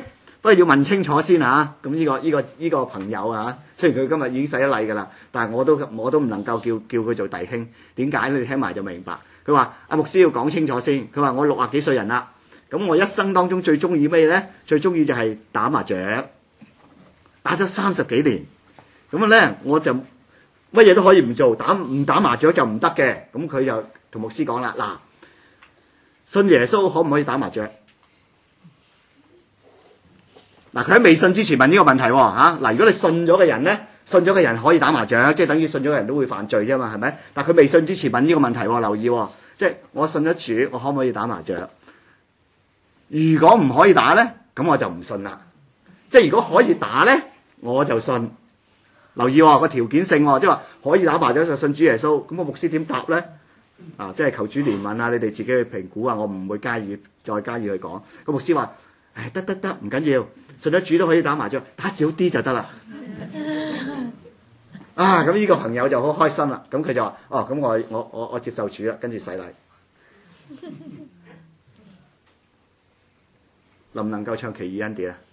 不過要問清楚先嚇。咁呢個呢個呢個朋友啊，雖然佢今日已經洗咗禮㗎啦，但係我都我都唔能夠叫叫佢做弟兄。點解咧？你聽埋就明白。佢話：阿牧師要講清楚先。佢話：我六啊幾歲人啦，咁我一生當中最中意咩咧？最中意就係打麻雀，打咗三十幾年。咁啊咧，我就乜嘢都可以唔做，打唔打麻雀就唔得嘅。咁佢就同牧師講啦：嗱，信耶穌可唔可以打麻雀？嗱，佢喺未信之前問呢個問題喎嚇。嗱，如果你信咗嘅人咧，信咗嘅人可以打麻雀，即係等於信咗嘅人都會犯罪啫嘛，係咪？但係佢未信之前問呢個問題喎，留意喎，即係我信咗主，我可唔可以打麻雀？如果唔可以打咧，咁我就唔信啦。即係如果可以打咧，我就信。留意喎，個條件性喎，即係話可以打麻雀就信主耶穌。咁個牧師點答咧？啊，即係求主憐憫啊！你哋自己去評估啊，我唔會加以再加以去講。個牧師話：唉，得得得，唔緊要，信咗主都可以打麻雀，打少啲就得啦。啊，咁呢個朋友就好開心啦。咁佢就話：哦，咁我我我我接受主啦，跟住洗禮。能唔能夠唱奇異恩典啊？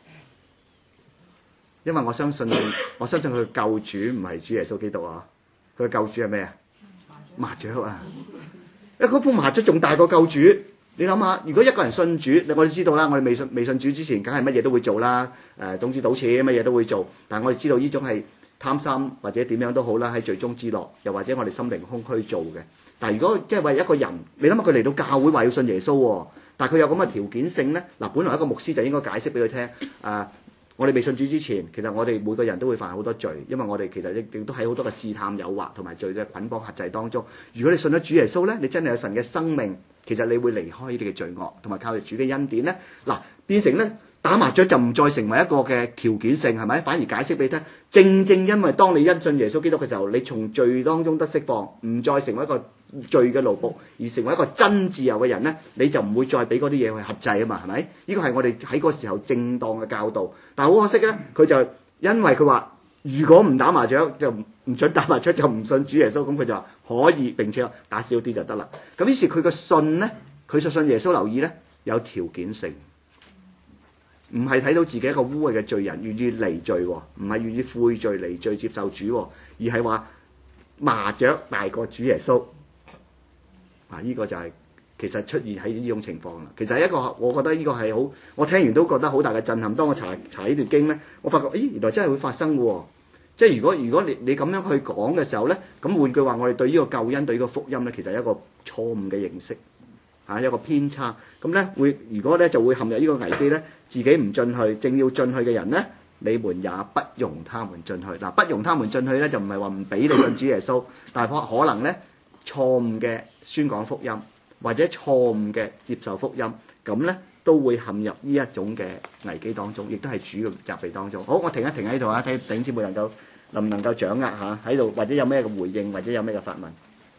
因為我相信，我相信佢嘅救主唔係主耶穌基督啊。佢嘅救主係咩啊？麻雀啊！誒，嗰副麻雀仲大過救主。你諗下，如果一個人信主，我哋知道啦，我哋未信未信主之前，梗係乜嘢都會做啦。誒、呃，總之賭錢乜嘢都會做。但係我哋知道呢種係貪心或者點樣都好啦，喺罪中之樂，又或者我哋心靈空虛做嘅。但係如果即係為一個人，你諗下佢嚟到教會話要信耶穌喎，但係佢有咁嘅條件性咧。嗱，本來一個牧師就應該解釋俾佢聽。誒、呃，我哋未信主之前，其實我哋每個人都會犯好多罪，因為我哋其實亦亦都喺好多嘅試探、誘惑同埋罪嘅捆綁轄制當中。如果你信咗主耶穌咧，你真係有神嘅生命，其實你會離開呢啲嘅罪惡，同埋靠住主嘅恩典咧，嗱，變成咧打麻雀就唔再成為一個嘅條件性，係咪？反而解釋俾你聽，正正因為當你因信耶穌基督嘅時候，你從罪當中得釋放，唔再成為一個罪嘅奴僕，而成為一個真自由嘅人咧，你就唔會再俾嗰啲嘢去轄制啊嘛，係咪？呢個係我哋喺嗰時候正當嘅教導。但係好可惜咧，佢就因為佢話如果唔打麻雀就唔准打麻雀，就唔信主耶穌，咁佢就話可以並且打少啲就得啦。咁於是佢個信咧，佢就信耶穌，留意咧有條件性，唔係睇到自己一個污穢嘅罪人願意離罪，唔係願意悔罪離罪接受主，而係話麻雀大過主耶穌。啊！呢、這個就係、是、其實出現喺呢種情況啦。其實一個我覺得呢個係好，我聽完都覺得好大嘅震撼。當我查查呢段經咧，我發覺咦，原來真係會發生嘅喎。即係如果如果你你咁樣去講嘅時候咧，咁換句話，我哋對呢個救恩對呢個福音咧，其實係一個錯誤嘅認識，嚇、啊、一個偏差。咁咧會如果咧就會陷入呢個危機咧，自己唔進去，正要進去嘅人咧，你們也不容他們進去。嗱、啊，不容他們進去咧，就唔係話唔俾你信主耶穌，但係可可能咧。錯誤嘅宣講福音，或者錯誤嘅接受福音，咁咧都會陷入呢一種嘅危機當中，亦都係主嘅責備當中。好，我停一停喺度啊，睇弟兄姊妹能夠能唔能夠掌握下喺度，或者有咩嘅回應，或者有咩嘅發問。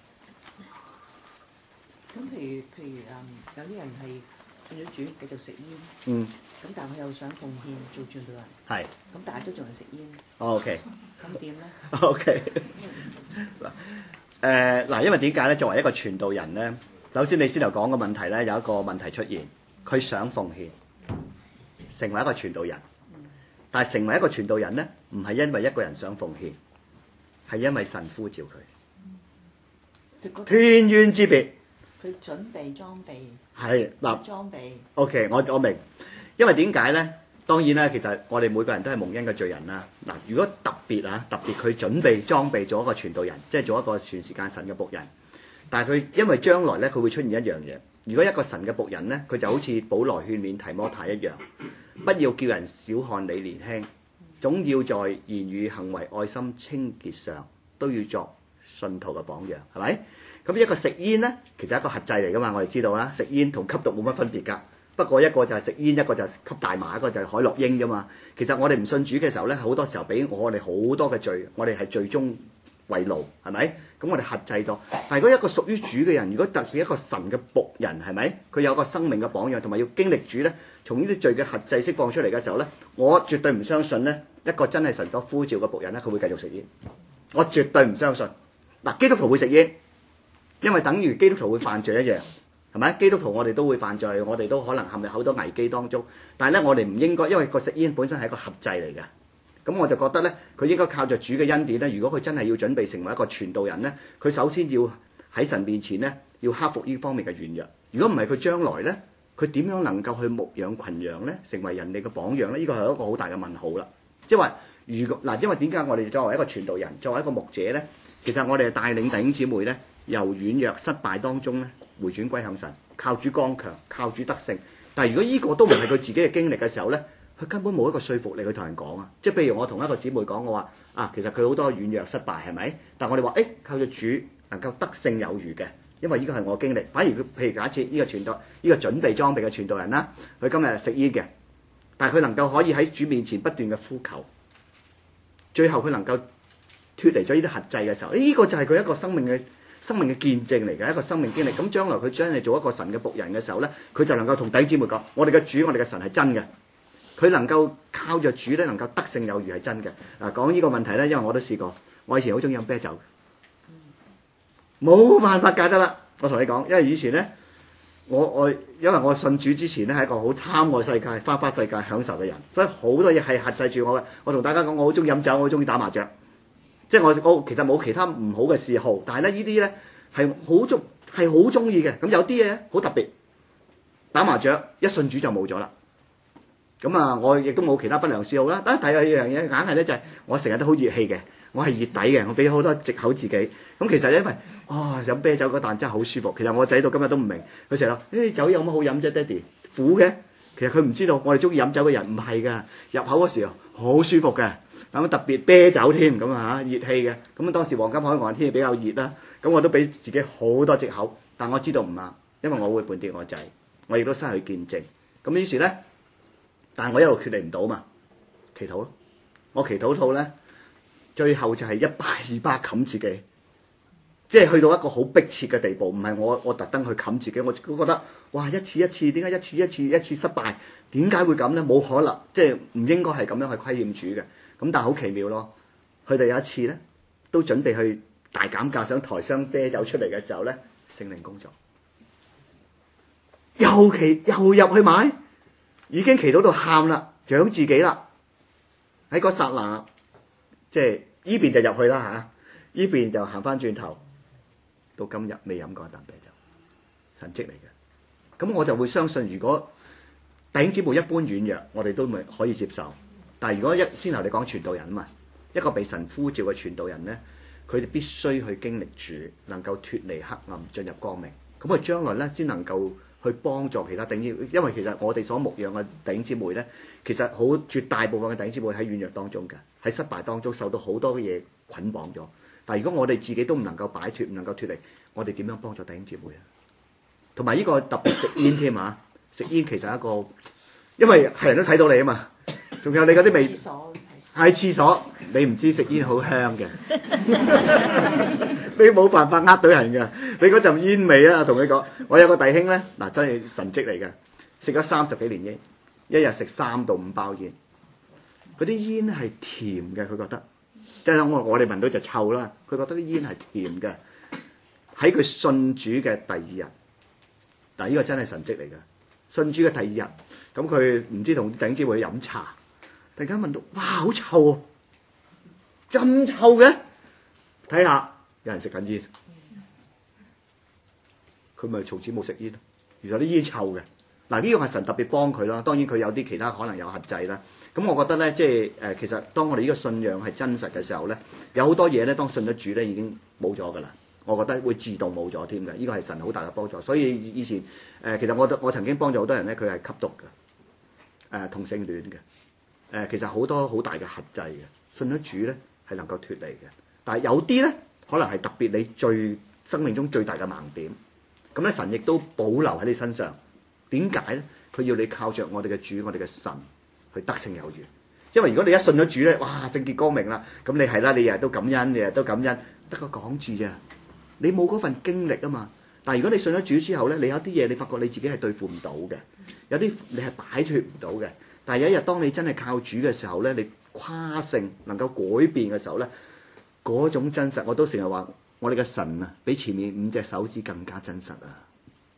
咁譬如譬如誒、嗯，有啲人係信咗主繼續食煙， 嗯， 咁但係佢又想奉獻做傳道人， 係， 咁但係都仲係食煙。 O K， 咁點咧 ？O K，嗱。誒嗱、呃，因為點解咧？作為一個傳道人咧，首先你先頭講個問題咧，有一個問題出現，佢想奉獻，成為一個傳道人，但係成為一個傳道人咧，唔係因為一個人想奉獻，係因為神呼召佢，天淵之別。 佢準備裝備， 係嗱， 裝備。 O K，我我明，因為點解咧？當然啦，其實我哋每個人都係蒙恩嘅罪人啦。嗱，如果特別啊，特別佢準備裝備做一個傳道人，即係做一個全時間神嘅僕人。但係佢因為將來咧，佢會出現一樣嘢。如果一個神嘅僕人咧，佢就好似保羅勸勉提摩太一樣，不要叫人小看你年輕，總要在言語、行為、愛心、清潔上都要作信徒嘅榜樣，係咪？咁一個食煙咧，其實係一個轄制嚟噶嘛，我哋知道啦，食煙同吸毒冇乜分別㗎。不過一個就係食煙，一個就係吸大麻，一個就係海洛因啫嘛。其實我哋唔信主嘅時候咧，好多時候俾我哋好多嘅罪，我哋係罪中為奴，係咪？咁我哋轄制咗。但係如果一個屬於主嘅人，如果特別一個神嘅僕人，係咪？佢有個生命嘅榜樣，同埋要經歷主咧，從呢啲罪嘅轄制釋放出嚟嘅時候咧，我絕對唔相信咧，一個真係神所呼召嘅僕人咧，佢會繼續食煙。我絕對唔相信。嗱，基督徒會食煙，因為等於基督徒會犯罪一樣。 係咪？基督徒我哋都會犯罪，我哋都可能陷入好多危機當中。但係咧，我哋唔應該，因為個食煙本身係一個轄制嚟嘅。咁我就覺得咧，佢應該靠着主嘅恩典咧。如果佢真係要準備成為一個傳道人咧，佢首先要喺神面前咧，要克服呢方面嘅軟弱。如果唔係，佢將來咧，佢點樣能夠去牧養群羊咧，成為人哋嘅榜樣咧？呢個係一個好大嘅問號啦。即係話，如果嗱，因為點解我哋作為一個傳道人，作為一個牧者咧，其實我哋係帶領弟兄姊妹咧，由軟弱失敗當中咧，回轉歸向神，靠主剛強，靠主得勝。但係如果呢個都唔係佢自己嘅經歷嘅時候咧，佢根本冇一個說服力去同人講啊！即係譬如我同一個姊妹講，我話啊，其實佢好多軟弱失敗係咪？但我哋話誒，靠住主能夠得勝有餘嘅，因為呢個係我經歷。反而佢譬如假設呢個傳道呢、呢個準備裝備嘅傳道人啦，佢今日係食煙嘅，但係佢能夠可以喺主面前不斷嘅呼求，最後佢能夠脫離咗呢啲轄制嘅時候，呢、呢個就係佢一個生命嘅生命嘅見證嚟嘅，一個生命經歷。咁將來佢將嚟做一個神嘅僕人嘅時候咧，佢就能夠同弟兄姊妹講：我哋嘅主，我哋嘅神係真嘅。佢能夠靠着主咧，能夠得勝有餘係真嘅。嗱，講呢個問題咧，因為我都試過，我以前好中意飲啤酒，冇辦法戒得啦。我同你講，因為以前咧，我我因為我信主之前咧係一個好貪愛世界、花花世界享受嘅人，所以好多嘢係限制住我嘅。我同大家講，我好中意飲酒，我好中意打麻雀，即係我我其實冇其他唔好嘅嗜好，但係咧呢啲咧係好中係好中意嘅。咁有啲嘢好特別，打麻雀一信主就冇咗啦。咁啊，我亦都冇其他不良嗜好啦。但係第二樣嘢，硬係咧就係我成日都好熱氣嘅，我係熱底嘅，我俾好多藉口自己。咁其實因為啊飲啤酒嗰啖真係好舒服。其實我仔到今日都唔明，佢成日話：誒酒有乜好飲啫，爹哋苦嘅。其實佢唔知道我哋中意飲酒嘅人唔係㗎，入口嗰時候好舒服嘅。咁特別啤酒添咁啊嚇，熱氣嘅。咁當時黃金海岸天氣比較熱啦，咁我都俾自己好多藉口。但我知道唔啱，因為我會絆跌我仔，我亦都失去見證。咁於是咧。但係我一路決定唔到嘛，祈禱咯。我祈禱到咧，最後就係一巴二巴冚自己，即係去到一個好迫切嘅地步。唔係我我特登去冚自己，我都覺得哇一次一次，點解一次一次一次失敗？點解會咁咧？冇可能，即係唔應該係咁樣去虧欠主嘅。咁但係好奇妙咯，佢哋有一次咧，都準備去大減價，想抬箱啤酒出嚟嘅時候咧，聖靈工作，又期又入去買。已經祈禱到喊啦，獎自己啦，喺嗰剎那，即係依邊就入去啦嚇，依邊就行翻轉頭，到今日未飲過一啖啤酒，神蹟嚟嘅。咁我就會相信，如果弟兄姊妹一般軟弱，我哋都咪可以接受。但係如果一先頭你講傳道人啊嘛，一個被神呼召嘅傳道人咧，佢哋必須去經歷主，能夠脫離黑暗，進入光明。咁佢將來咧先能夠去幫助其他弟兄，因為其實我哋所牧養嘅弟兄姊妹咧，其實好絕大部分嘅弟兄姊妹喺軟弱當中嘅，喺失敗當中受到好多嘅嘢捆綁咗。但係如果我哋自己都唔能夠擺脫，唔能夠脫離，我哋點樣幫助弟兄姊妹啊？同埋呢個特別食煙添啊！食煙其實係一個，因為係人都睇到你啊嘛，仲有你嗰啲味喺廁所，你唔知食煙好香嘅，你冇辦法呃到人嘅。你嗰陣煙味啊，同佢講，我有個弟兄咧，嗱真係神蹟嚟嘅，食咗三十幾年煙，一日食三到五包煙，嗰啲煙係甜嘅，佢覺得，即係我我哋聞到就臭啦，佢覺得啲煙係甜嘅。喺佢信主嘅第二日，嗱呢個真係神蹟嚟嘅，信主嘅第二日，咁佢唔知同弟兄姊妹去飲茶。突然間聞到，哇！好臭啊，咁臭嘅，睇下有人食緊煙，佢咪從此冇食煙咯。原來啲煙臭嘅，嗱呢樣係神特別幫佢啦。當然佢有啲其他可能有限制啦。咁我覺得咧，即係誒，其實當我哋呢個信仰係真實嘅時候咧，有好多嘢咧，當信咗主咧已經冇咗噶啦。我覺得會自動冇咗添嘅，呢個係神好大嘅幫助。所以以前誒、呃，其實我我曾經幫助好多人咧，佢係吸毒嘅，誒、呃、同性戀嘅。誒、呃、其實好多好大嘅轄制嘅，信咗主咧係能夠脫離嘅，但係有啲咧可能係特別你最生命中最大嘅盲點，咁咧神亦都保留喺你身上。點解咧？佢要你靠着我哋嘅主，我哋嘅神去得勝有餘。因為如果你一信咗主咧，哇聖潔光明啦，咁你係啦，你日日都感恩，你日日都感恩，得個講字咋，你冇嗰份經歷啊嘛。但係如果你信咗主之後咧，你有啲嘢你發覺你自己係對付唔到嘅，有啲你係擺脫唔到嘅。但係有一日，當你真係靠主嘅時候咧，你跨性能夠改變嘅時候咧，嗰種真實，我都成日話，我哋嘅神啊，比前面五隻手指更加真實啊！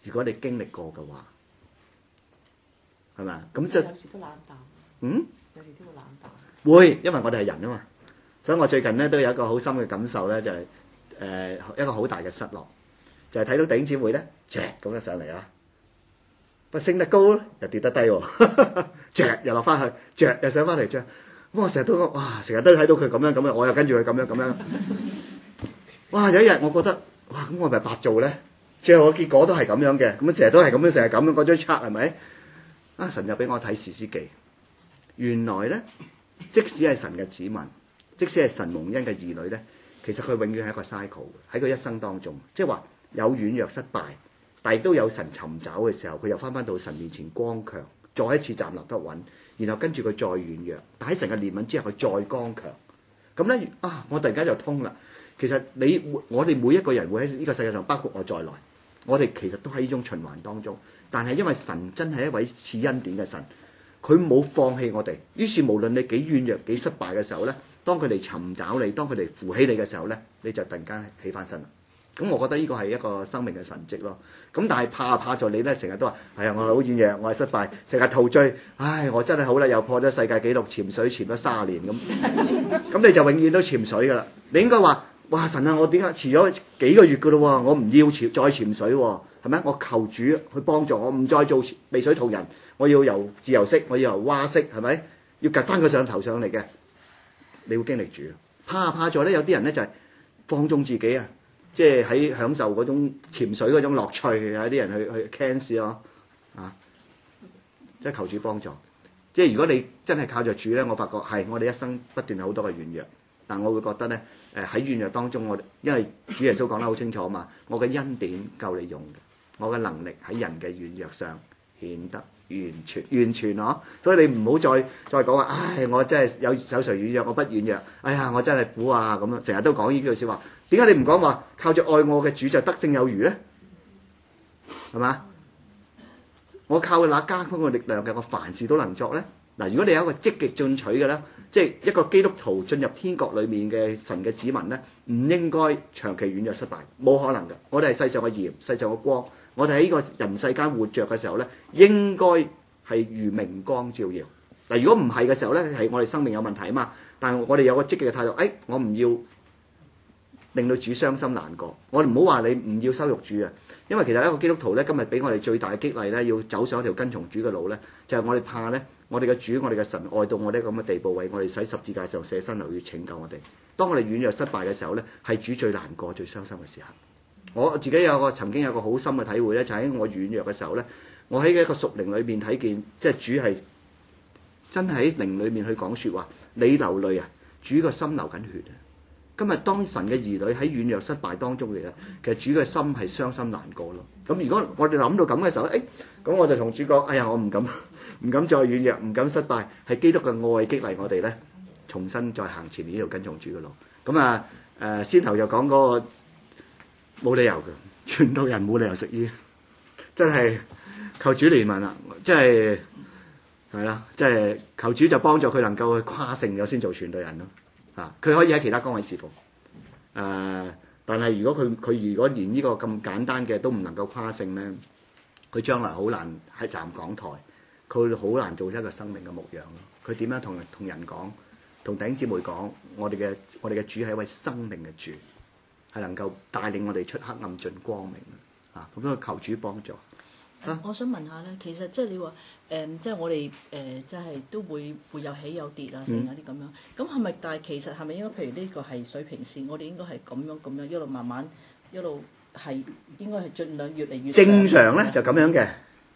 如果你經歷過嘅話，係咪啊？咁就有時都冷淡， 嗯， 有時都會冷淡。 會，因為我哋係人啊嘛。所以我最近咧都有一個好深嘅感受咧，就係、是、誒、呃、一個好大嘅失落，就係、是、睇到弟兄姊妹咧，著咁樣上嚟啊，不升得高又跌得低喎，著又落翻去，著又上翻嚟，著。咁我成日都哇，成日都睇到佢咁樣咁樣，我又跟住佢咁樣咁樣。哇！有一日我覺得哇，咁我咪白做咧？最後嘅結果都係咁樣嘅，咁成日都係咁樣，成日咁樣嗰張 chart 係咪？啊！神又俾我睇士師記，原來咧，即使係神嘅子民，即使係神蒙恩嘅兒女咧，其實佢永遠係一個 cycle 喺佢一生當中，即係話有軟弱失敗，但係都有神尋找嘅時候，佢又翻翻到神面前光強，再一次站立得穩，然後跟住佢再軟弱，但喺神嘅憐憫之後，佢再剛強。咁咧啊！我突然間就通啦。其實你我哋每一個人會喺呢個世界上，包括我在內，我哋其實都喺呢種循環當中。但係因為神真係一位賜恩典嘅神，佢冇放棄我哋。於是無論你幾軟弱、幾失敗嘅時候咧，當佢哋尋找你，當佢哋扶起你嘅時候咧，你就突然間起翻身啦。咁我覺得呢個係一個生命嘅神蹟咯。咁但係怕啊怕在你咧，成日都話：係啊，我係好軟弱，我係失敗，成日陶醉。唉，我真係好啦，又破咗世界紀錄潛水潛咗三十年咁。咁你就永遠都潛水㗎啦。你應該話：哇！神啊，我點解遲咗幾個月㗎咯喎？我唔要潛再潛水喎，係咪？我求主去幫助我，唔再做避水途人，我要由自由式，我要由蛙式，係咪？要趌翻佢上頭上嚟嘅。你會經歷主。怕啊怕在咧，有啲人咧就係放縱自己啊。即係喺享受嗰種潛水嗰種樂趣，有啲人去去 cancer 咯，啊！即係求主幫助。即係如果你真係靠着主咧，我發覺係我哋一生不斷有好多嘅軟弱，但我會覺得咧，誒喺軟弱當中，我因為主耶穌講得好清楚嘛，我嘅恩典夠你用嘅，我嘅能力喺人嘅軟弱上顯得完全完全嗬，所以你唔好再再講話，唉，我真係有有誰軟弱，我不軟弱，哎呀，我真係苦啊咁樣，成日都講呢句説話。點解你唔講話靠著愛我嘅主就得勝有餘咧？係嘛？我靠佢那加給我力量嘅，我凡事都能作咧。嗱，如果你有一個積極進取嘅咧，即係一個基督徒進入天國裏面嘅神嘅子民咧，唔應該長期軟弱失敗，冇可能嘅。我哋係世上嘅鹽，世上嘅光。我哋喺呢個人世間活着嘅時候咧，應該係如明光照耀。嗱，如果唔係嘅時候咧，係我哋生命有問題啊嘛。但係我哋有個積極嘅態度，誒、哎，我唔要令到主傷心難過。我哋唔好話你唔要羞辱主啊，因為其實一個基督徒咧，今日俾我哋最大嘅激勵咧，要走上一條跟從主嘅路咧，就係、是、我哋怕咧，我哋嘅主，我哋嘅神愛到我哋咁嘅地步，為我哋喺十字架上捨身流血拯救我哋。當我哋軟弱失敗嘅時候咧，係主最難過、最傷心嘅時候。我自己有個曾經有個好深嘅體會咧，就喺、是、我軟弱嘅時候咧，我喺一個屬靈裏面睇見，即係主係真係喺靈裏面去講説話。你流淚啊，主個心流緊血啊！今日當神嘅兒女喺軟弱失敗當中嘅，其實主嘅心係傷心難過咯。咁如果我哋諗到咁嘅時候，誒、哎，咁我就同主講：哎呀，我唔敢，唔敢再軟弱，唔敢失敗，係基督嘅愛激勵我哋咧，重新再行前面呢條跟從主嘅路。咁啊，誒、呃，先頭就講嗰、那個。冇理由嘅，傳道人冇理由食煙，真係求主憐憫啦，即係係啦，即係求主就幫助佢能夠去跨性咗先做傳道人咯，啊，佢可以喺其他崗位侍奉，誒、呃，但係如果佢佢如果連呢個咁簡單嘅都唔能夠跨性咧，佢將來好難喺站講台，佢好難做一個生命嘅牧養咯。佢點樣同同人講，同弟兄姊妹講，我哋嘅我哋嘅主係一位生命嘅主。係能夠帶領我哋出黑暗進光明啊！咁樣求主幫助。 啊、我想問下咧，其實即係你話誒、呃，即係我哋誒、呃，即係都會會有起有跌啊，成日啲咁樣。咁係咪？但係其實係咪應該？譬如呢個係水平線，我哋應該係咁樣咁樣一路慢慢一路係應該係盡量越嚟越正常咧，就咁樣嘅。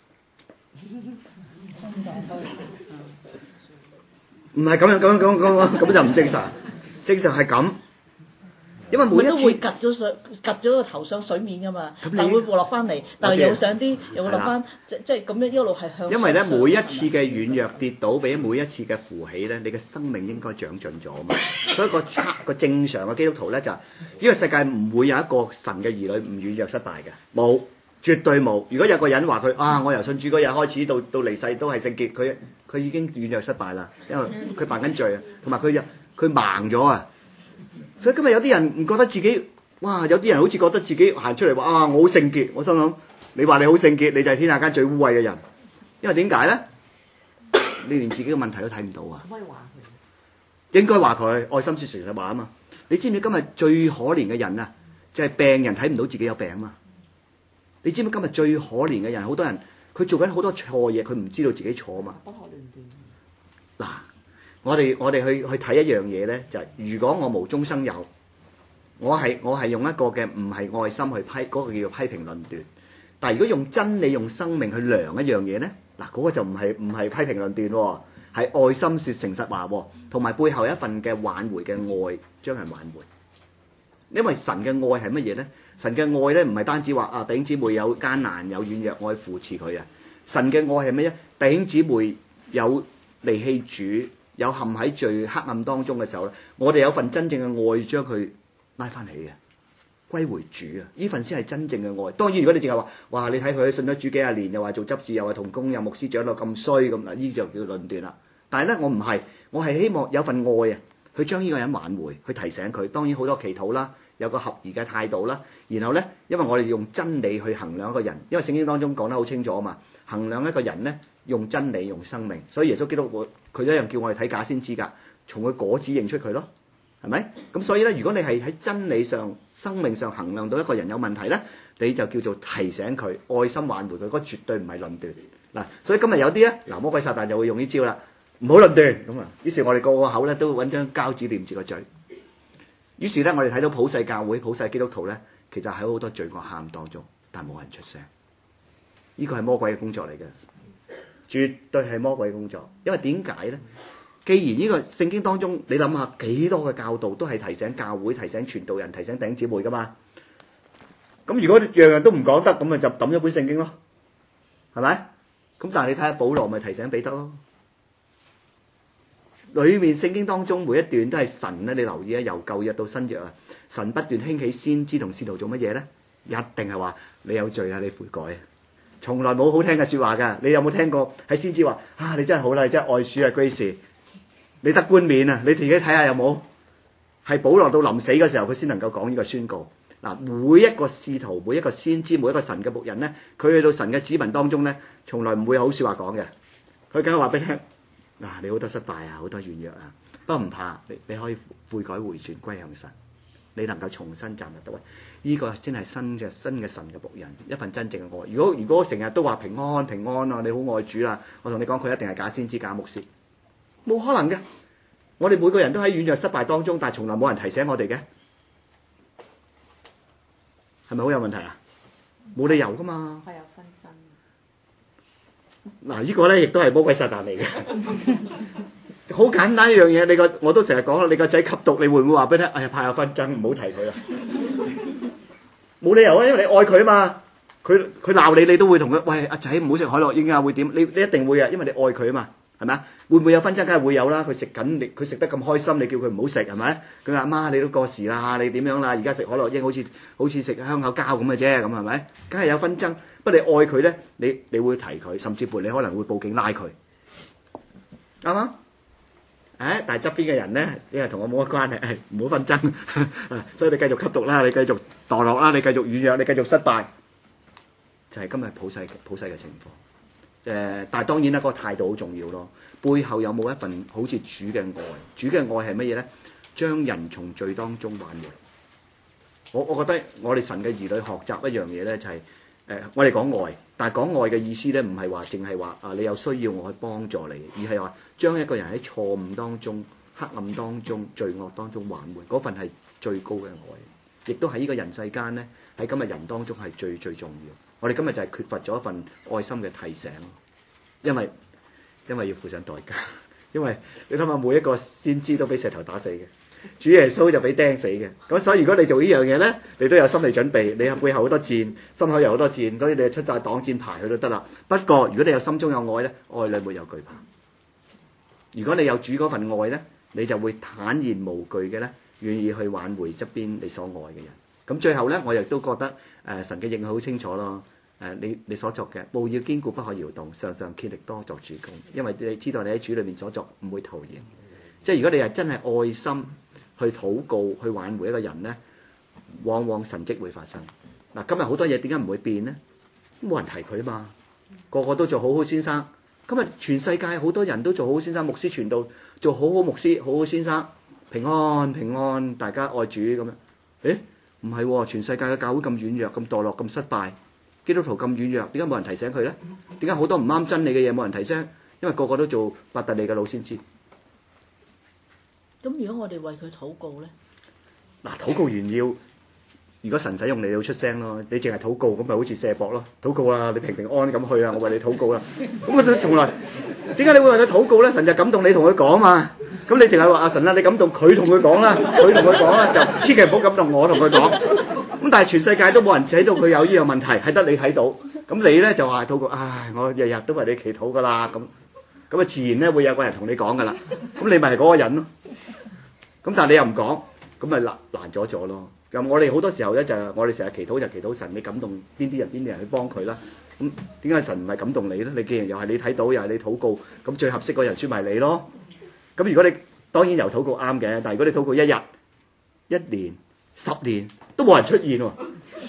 唔係咁樣，咁樣，咁樣，咁樣，咁就唔正常。正常係咁。因為每一次都會趌咗上趌咗個頭上水面㗎嘛，但係會落翻嚟，但係又上啲，又會落翻，即即係咁樣一路係向。 因為咧，每一次嘅軟弱跌倒，比每一次嘅扶起咧，你嘅生命應該長進咗嘛。所以個測個正常嘅基督徒咧就係、是、呢、這個世界唔會有一個神嘅兒女唔軟弱失敗嘅，冇，絕對冇。如果有個人話佢啊，我由信主嗰日開始到到離世都係聖潔，佢佢已經軟弱失敗啦，因為佢犯緊罪啊，同埋佢佢盲咗啊。所以今日有啲人唔覺得自己，哇！有啲人好似覺得自己行出嚟話啊，我好聖潔，我心諗你話你好聖潔，你就係天下間最污穢嘅人。因為點解咧？你連自己嘅問題都睇唔到啊！ 可唔可以話佢？ 應該話佢愛心說誠實話啊嘛！你知唔知今日最可憐嘅人啊，就係病人睇唔到自己有病啊嘛！你知唔知今日最可憐嘅人，好多人佢做緊好多錯嘢，佢唔知道自己錯啊嘛！ 不可亂斷。 嗱，我哋我哋去去睇一樣嘢咧，就係、是、如果我無中生有，我係我係用一個嘅唔係愛心去批嗰、那個叫做批評論斷。但係如果用真理用生命去量一樣嘢咧，嗱、那、嗰個就唔係唔係批評論斷喎，係愛心説誠實話喎，同埋背後有一份嘅挽回嘅愛將人挽回。因為神嘅愛係乜嘢咧？神嘅愛咧唔係單止話啊弟兄姊妹有艱難有軟弱，我去扶持佢啊。神嘅愛係乜嘢？弟兄姊妹有離棄主，有陷喺最黑暗當中嘅時候咧，我哋有份真正嘅愛將佢拉翻起嘅。歸回主啊！呢份先係真正嘅愛。當然，如果你淨係話，哇！你睇佢信咗主幾廿年，又話做執事，又話同工，又牧師長到咁衰咁嗱，呢就叫論斷啦。但係咧，我唔係，我係希望有份愛啊，去將呢個人挽回，去提醒佢。當然好多祈禱啦，有個合宜嘅態度啦。然後咧，因為我哋用真理去衡量一個人，因為聖經當中講得好清楚啊嘛，衡量一個人咧，用真理用生命。所以耶穌基督佢一樣叫我哋睇假先知㗎，從佢果子認出佢咯。係咪？咁所以咧，如果你係喺真理上、生命上衡量到一個人有問題咧，你就叫做提醒佢、愛心挽回佢，嗰、那個、絕對唔係論斷嗱。所以今日有啲咧，嗱魔鬼撒旦就會用呢招啦，唔好論斷咁啊。於是我哋個個口咧都揾張膠紙黏住個嘴。於是咧，我哋睇到普世教會、普世基督徒咧，其實喺好多罪惡黑暗當中，但係冇人出聲。呢個係魔鬼嘅工作嚟嘅，絕對係魔鬼嘅工作。因為點解咧？既然呢個聖經當中，你諗下幾多嘅教導都係提醒教會、提醒傳道人、提醒弟兄姊妹噶嘛？咁如果樣樣都唔講得，咁咪就抌一本聖經咯，係咪？咁但係你睇下保羅咪提醒彼得咯，裏面聖經當中每一段都係神咧，你留意啊，由舊約到新約啊，神不斷興起先知同使徒做乜嘢咧？一定係話你有罪啊，你悔改啊！從來冇好聽嘅説話㗎。你有冇聽過喺先知話啊？你真係好啦，你真係愛主啊，Grace。你得冠冕啊！你自己睇下有冇？係保羅到臨死嘅時候，佢先能夠講呢個宣告。嗱，每一個使徒、每一個先知、每一個神嘅僕人咧，佢去到神嘅子民當中咧，從來唔會好説話講嘅。佢梗係話俾你聽，嗱、啊，你好多失敗啊，好多軟弱啊，不過唔怕，你你可以悔改回轉歸向神，你能夠重新站立到位。呢、這個真係新嘅新嘅神嘅僕人，一份真正嘅愛。如果如果成日都話平安平安啊，你好愛主啦，我同你講，佢一定係假先知、假牧師。冇可能嘅，我哋每個人都喺軟弱失敗當中，但係從來冇人提醒我哋嘅，係咪好有問題啊？冇理由噶嘛。 係有紛爭。 嗱，呢個咧亦都係魔鬼撒旦嚟嘅。好簡單一樣嘢，你個我都成日講啦，你個仔吸毒，你會唔會話俾佢聽？哎呀，怕有紛爭，唔好提佢啊！冇理由啊，因為你愛佢啊嘛。佢佢鬧你，你都會同佢喂阿仔唔好食海洛因啊，會點？你你一定會啊，因為你愛佢啊嘛。係咪啊？會唔會有紛爭？梗係會有啦。佢食緊，你佢食得咁開心，你叫佢唔好食，係咪？佢話阿媽，你都過時啦，你點樣啦？而家食海洛因好似好似食香口膠咁嘅啫，咁係咪？梗係有紛爭。不過你愛佢咧，你你會提佢，甚至乎你可能會報警拉佢，啱嘛？誒，但係側邊嘅人咧，只係同我冇乜關係，誒唔好紛爭。所以你繼續吸毒啦，你繼續墮落啦，你繼續軟弱，你繼續失敗，就係今日普世普世嘅情況。誒、呃，但係當然啦，嗰、那個態度好重要咯。背後有冇一份好似主嘅愛？主嘅愛係乜嘢咧？將人從罪當中挽回。我我覺得我哋神嘅兒女學習一樣嘢咧，就係、是、誒、呃，我哋講愛，但係講愛嘅意思咧，唔係話淨係話啊，你有需要我去幫助你，而係話將一個人喺錯誤當中、黑暗當中、罪惡當中挽回，嗰份係最高嘅愛，亦都喺呢個人世間咧，喺今日人當中係最最重要。我哋今日就係缺乏咗一份愛心嘅提醒，因為因為要付上代價，因為你諗下每一個先知都俾石頭打死嘅，主耶穌就俾釘死嘅，咁所以如果你做呢樣嘢咧，你都有心理準備，你係背後好多箭，心口有好多箭，所以你出晒擋箭牌去都得啦。不過如果你有心中有愛咧，愛裏沒有懼怕。如果你有主嗰份愛咧，你就會坦然無懼嘅咧，願意去挽回側邊你所愛嘅人。咁最後咧，我亦都覺得誒、呃、神嘅應許好清楚咯。誒、呃、你你所作嘅，務要堅固不可搖動，常常竭力多作主工，因為你知道你喺主裏面所作唔會徒然。即係如果你係真係愛心去禱告去挽回一個人咧，往往神蹟會發生。嗱，今日好多嘢點解唔會變咧？ 冇人提佢啊嘛，個個都做好好先生。今日全世界好多人都做好好先生，牧師傳道做好好牧師、好好先生，平安平安，大家愛主咁樣。誒唔係喎，全世界嘅教會咁軟弱、咁墮落、咁失敗，基督徒咁軟弱，點解冇人提醒佢咧？點解好多唔啱真理嘅嘢冇人提醒？因為個個都做伯特利嘅老先知。 咁如果我哋為佢禱告咧？ 嗱，禱告完要，如果神使用你，你要出聲咯。你淨係禱告咁咪好似射博咯，禱告啦，你平平安安咁去啊，我為你禱告啦。咁我都從來點解你會為佢禱告咧？神就感動你同佢講嘛。咁你淨係話阿神啦，你感動佢同佢講啦，佢同佢講啦，就千祈唔好感動我同佢講。咁但係全世界都冇人睇到佢有呢個問題，係得你睇到。咁你咧就話禱告，唉，我日日都為你祈禱噶啦。咁咁啊，自然咧會有個人同你講噶啦。咁你咪係嗰個人咯。咁但係你又唔講，咁咪難難咗咗咯。咁我哋好多時候咧就係我哋成日祈禱就祈禱神，你感動邊啲人邊啲人去幫佢啦。咁點解神唔係感動你咧？你既然又係你睇到，又係你禱告，咁最合適嗰人選埋你咯。咁如果你當然由禱告啱嘅，但係如果你禱告一日、一年、十年都冇人出現喎，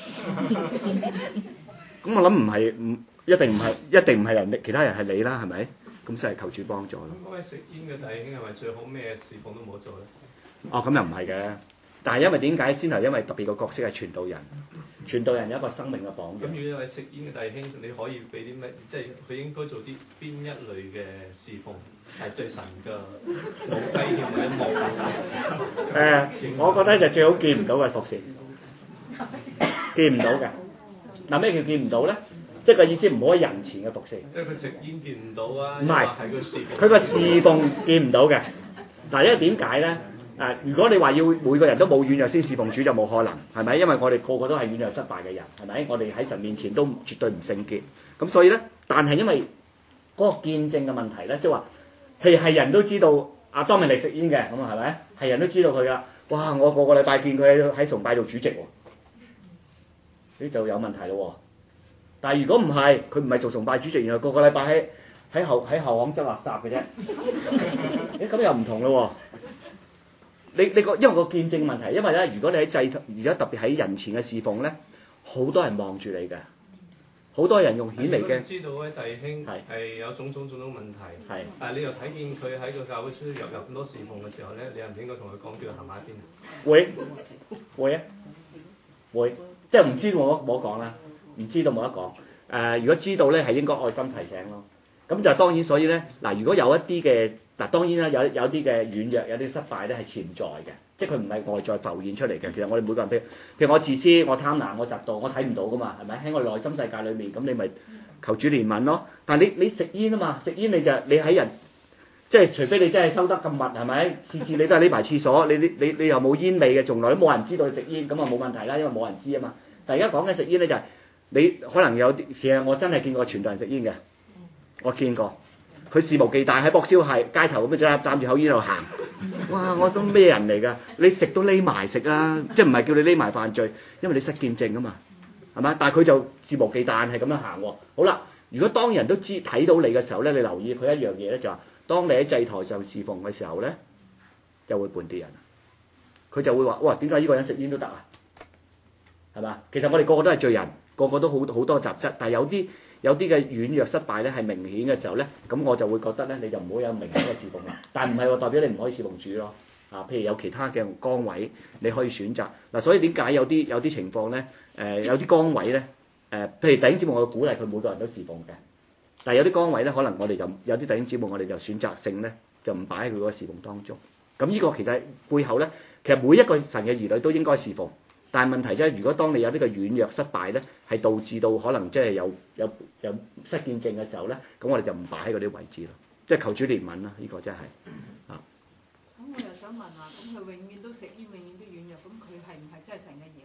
咁我諗唔係唔一定唔係一定唔係人，其他人係你啦，係咪？咁先係求主幫助咯。 嗰位食煙嘅弟兄係咪最好咩侍奉都冇做咧？ 哦，咁又唔係嘅，但係因為點解先係因為特別個角色係傳道人，傳道人有一個生命嘅榜樣。 咁如果有位食煙嘅弟兄，你可以俾啲咩？即係佢應該做啲邊一類嘅侍奉係對神嘅冇威脅或者冇誒、 呃？我覺得就最好見唔到嘅服侍，見唔到嘅。嗱，咩叫見唔到咧？即係個意思唔好喺人前嘅服侍。 即係佢食煙見唔到啊？ 唔係， 係佢侍奉。 佢個侍奉見唔到嘅。嗱，因為點解咧？誒，如果你話要每個人都冇軟弱先侍奉主就冇可能，係咪？因為我哋個個都係軟弱失敗嘅人，係咪？我哋喺神面前都絕對唔聖潔。咁所以咧，但係因為嗰個見證嘅問題咧，即係話，譬如係人都知道阿當明利食煙嘅，咁啊係咪？係人都知道佢噶。哇！我個個禮拜見佢喺喺崇拜做主席喎，呢度有問題咯。但係如果唔係，佢唔係做崇拜主席，然後個個禮拜喺喺後喺後巷執垃圾嘅啫。誒咁又唔同咯。你你個因為個見證問題，因為咧，如果你喺祭而家特別喺人前嘅侍奉咧，好多人望住你嘅，好多人用顯微鏡。 知道位弟兄係有種種種種問題， 係， 但係你又睇見佢喺個教會出入入咁多侍奉嘅時候咧，你又唔應該同佢講叫佢行埋一邊？ 會會啊會，即係唔知道冇冇講啦，唔知道冇得講。誒、呃，如果知道咧，係應該愛心提醒咯。咁就當然，所以咧嗱，如果有一啲嘅。嗱，當然啦，有有啲嘅軟弱，有啲失敗咧係潛在嘅，即係佢唔係外在浮現出嚟嘅。其實我哋每個人譬如，譬如我自私、我貪婪、我嫉妒，我睇唔到噶嘛，係咪？喺我內心世界裏面，咁你咪求主憐憫咯。但係你你食煙啊嘛，食煙你就你喺人，即係除非你真係收得咁密，係咪？次次你都係匿埋廁所，你你你你又冇煙味嘅，從來都冇人知道你食煙，咁啊冇問題啦，因為冇人知啊嘛。但係而家講緊食煙咧就係、是、你可能有啲，其實我真係見過傳道人食煙嘅，我見過。佢肆無忌憚喺博燒係街頭咁樣擔住口煙喺度行，哇！我諗咩人嚟㗎？你食都匿埋食啊，即係唔係叫你匿埋犯罪？因為你失見證啊嘛，係嘛？但係佢就肆無忌憚係咁樣行喎。好啦，如果當人都知睇到你嘅時候咧，你留意佢一樣嘢咧，就話當你喺祭台上侍奉嘅時候咧，就會絆啲人。佢就會話：哇！點解呢個人食煙都得啊？係嘛？其實我哋個個都係罪人，個個都好好多雜質，但係有啲。有啲嘅軟弱失敗咧係明顯嘅時候咧，咁我就會覺得咧你就唔好有明顯嘅侍奉啦。但係唔係話代表你唔可以侍奉主咯？啊，譬如有其他嘅崗位你可以選擇嗱、啊，所以點解有啲有啲情況咧？誒、呃、有啲崗位咧誒、呃，譬如弟兄姊妹我鼓勵佢每個人都侍奉嘅，但係有啲崗位咧可能我哋就有啲弟兄姊妹我哋就選擇性咧就唔擺喺佢嗰個侍奉當中。咁呢個其實背後咧，其實每一個神嘅兒女都應該侍奉。但係問題即係，如果當你有呢個軟弱失敗咧，係導致到可能即係有有有失見證嘅時候咧，咁我哋就唔擺喺嗰啲位置咯，即係求主憐憫啦，呢、呢個真係啊。 咁我又想問下，咁佢永遠都食煙，永遠都軟弱，咁佢係唔係真係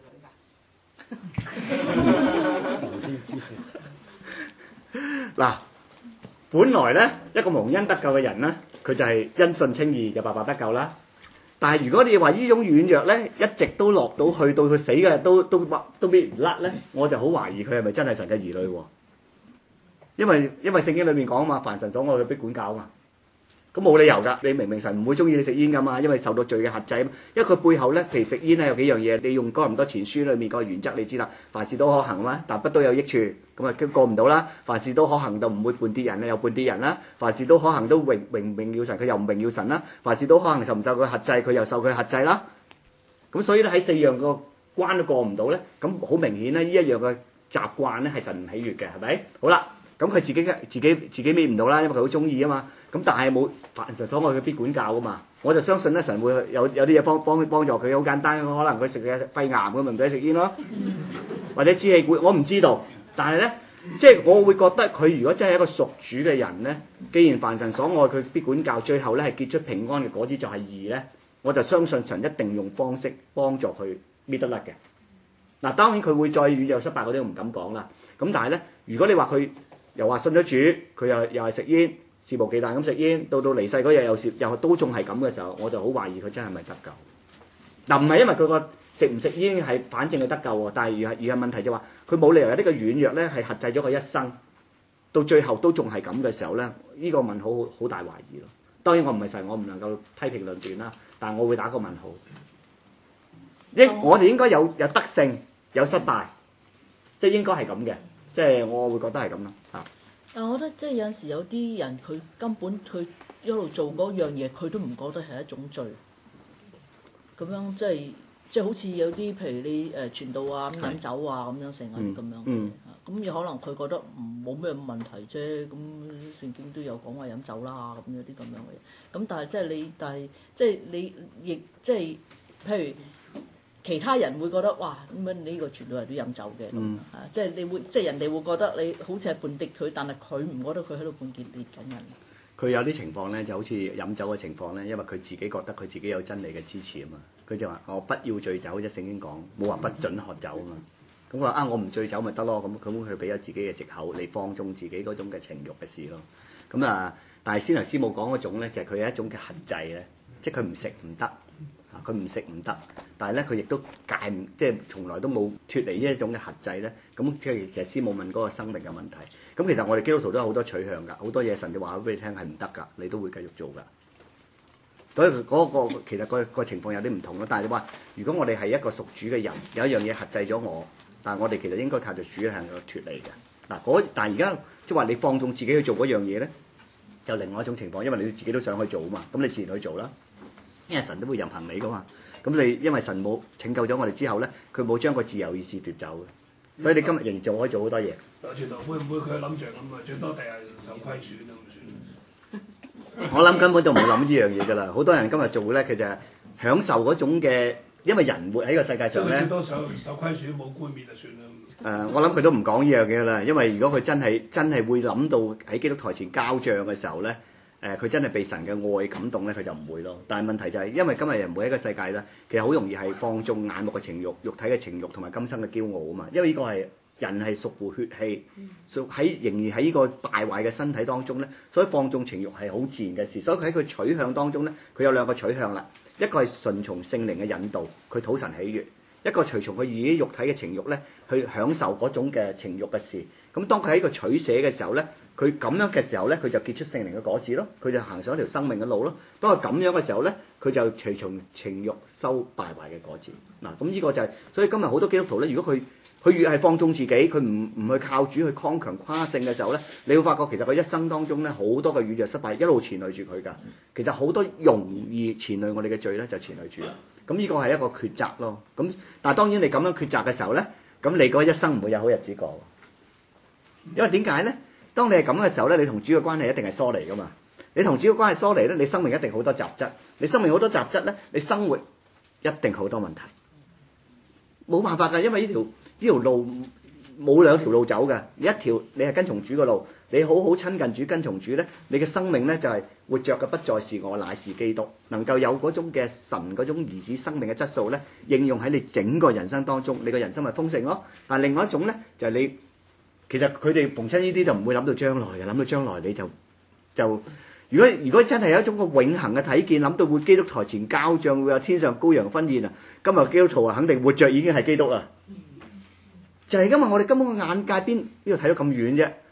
神嘅兒女㗎？ 神先知。嗱，本來咧一個蒙恩得救嘅人咧，佢就係因信稱義就白白得救啦。但係如果你話呢種軟弱咧，一直都落到去到佢死嘅都都都搣唔甩咧，我就好懷疑佢係咪真係神嘅兒女喎？因為因為聖經裏面講啊嘛，凡神所愛嘅必管教啊嘛， 咁冇理由㗎，你明明神唔會中意你食煙㗎嘛，因為受到罪嘅轄制啊嘛。因為佢背後咧，譬如食煙咧有幾樣嘢，你用哥林多前書裏面個原則你知啦，凡事都可行嘛，但不都有益處，咁啊過唔到啦。凡事都可行就唔會絆跌人咧，又絆跌人啦。凡事都可行都榮榮榮耀神，佢又唔榮耀神啦。凡事都可行受唔受佢轄制，佢又受佢轄制啦。咁所以咧喺四樣個關都過唔到咧，咁好明顯咧呢一樣嘅習慣咧係神唔喜悅嘅，係咪？好啦，咁佢自己自己自己搣唔到啦，因為佢好中意啊嘛。咁但係冇凡神所愛佢必管教噶嘛，我就相信咧神會有有啲嘢幫幫幫助佢，好簡單，可能佢食嘅肺癌咁咪唔使食煙咯，或者支氣管，我唔知道。但係咧，即係我會覺得佢如果真係一個屬主嘅人咧，既然凡神所愛佢必管教，最後咧係結出平安嘅果子就係義咧，我就相信神一定用方式幫助佢搣得甩嘅。嗱，當然佢會再軟弱失敗嗰啲我唔敢講啦。咁但係咧，如果你話佢又話信咗主，佢又又係食煙，肆無忌憚咁食煙，到到離世嗰日又是又都仲係咁嘅時候，我就好懷疑佢真係咪得救。嗱，唔係因為佢個食唔食煙係反正佢得救喎，但係而係而係問題就話佢冇理由有呢個軟弱咧係轄制咗佢一生，到最後都仲係咁嘅時候咧，呢、呢個問號好大懷疑咯。當然我唔係神，我唔能夠批評論斷啦，但係我會打個問號。應我哋應該有有得勝有失敗，即係應該係咁嘅，即係我會覺得係咁咯嚇。 但我覺得即係有陣時有啲人佢根本佢一路做嗰樣嘢，佢都唔覺得係一種罪。咁樣即係即係好似有啲譬如你誒傳道啊、咁飲酒啊咁樣成日咁樣，咁有可能佢覺得冇咩問題啫。咁聖經都有講話飲酒啦，咁有啲咁樣嘅嘢。咁但係即係你，但係即係你亦即係譬如。其他人會覺得哇咁樣呢個傳道人都飲酒嘅，嗯、啊即係你會即係人哋會覺得你好似係絆跌佢，但係佢唔覺得佢喺度絆跌跌緊人。 佢有啲情況咧，就好似飲酒嘅情況咧，因為佢自己覺得佢自己有真理嘅支持啊嘛，佢就話我不要醉酒，即係聖經講冇話不准喝酒啊嘛。咁佢話啊我唔醉酒咪得咯，咁咁佢俾咗自己嘅藉口嚟放縱自己嗰種嘅情慾嘅事咯。咁啊，但係先頭師母講嗰種咧，就係佢有一種嘅限制咧，即係佢唔食唔得。佢唔食唔得，但係咧佢亦都戒唔，即係從來都冇脫離呢一種嘅限制咧。咁即係其實師母問嗰個生命嘅問題。咁其實我哋基督徒都有好多取向㗎，好多嘢神就話俾你聽係唔得㗎，你都會繼續做㗎。所以嗰、嗰個其實個個情況有啲唔同咯。但係你話如果我哋係一個屬主嘅人，有一樣嘢限制咗我，但係我哋其實應該靠住主係能夠脫離嘅。嗱，但係而家即係話你放縱自己去做嗰樣嘢咧，就另外一種情況，因為你自己都想去做啊嘛，咁你自然去做啦。因為神都會任憑你噶嘛，咁你因為神冇拯救咗我哋之後咧，佢冇將個自由意志奪走嘅，所以你今日仍然仲可以做好多嘢。 傳道會唔會佢諗著咁啊？最多第日受虧損啊咁算。 我諗根本就冇諗呢樣嘢㗎啦，好多人今日做咧，佢就係享受嗰種嘅，因為人活喺個世界上咧。 最多受受虧損冇冠冕就算啦。 誒、呃，我諗佢都唔講呢樣嘢啦，因為如果佢真係真係會諗到喺基督台前交帳嘅時候咧。誒佢、呃、真係被神嘅愛感動咧，佢就唔會咯。但係問題就係、是，因為今日人每一個世界咧，其實好容易係放縱眼目嘅情慾、肉體嘅情慾同埋今生嘅驕傲啊嘛。因為呢個係人係屬乎血氣，屬喺仍然喺呢個敗壞嘅身體當中咧，所以放縱情慾係好自然嘅事。所以佢喺佢取向當中咧，佢有兩個取向啦。一個係順從聖靈嘅引導，佢討神喜悅；一個隨從佢自己肉體嘅情慾咧，去享受嗰種嘅情慾嘅事。咁當佢喺個取捨嘅時候咧，佢咁樣嘅時候咧，佢就結出聖靈嘅果子咯，佢就行上一條生命嘅路咯。當佢咁樣嘅時候咧，佢就隨從情慾收敗壞嘅果子。嗱，咁呢個就係、是，所以今日好多基督徒咧，如果佢佢越係放縱自己，佢唔唔去靠主去康強誇勝嘅時候咧，你會發覺其實佢一生當中咧好多嘅軟弱失敗一路纏累住佢㗎。其實好多容易纏累我哋嘅罪咧就纏累住啦。咁呢個係一個抉擇咯。咁但係當然你咁樣抉擇嘅時候咧，咁你嗰一生唔會有好日子過。因為點解咧？當你係咁嘅時候咧，你同主嘅關係一定係疏離噶嘛。你同主嘅關係疏離咧，你生命一定好多雜質。你生命好多雜質咧，你生活一定好多問題。冇辦法㗎，因為呢條呢條路冇兩條路走㗎。一條你係跟從主嘅路，你好好親近主跟從主咧，你嘅生命咧就係、是、活着嘅不再是我，乃是基督。能夠有嗰種嘅神嗰種兒子生命嘅質素咧，應用喺你整個人生當中，你個人生咪豐盛咯。但係另外一種咧，就係、是、你。其實佢哋逢親呢啲就唔會諗到將來嘅，諗到將來你就就如果如果真係有一種個永恆嘅睇見，諗到會基督台前交帳，會有天上羔羊婚宴啊！今日基督徒啊，肯定活着已經係基督啦。就係因為我哋根本個眼界邊呢度睇到咁遠啫，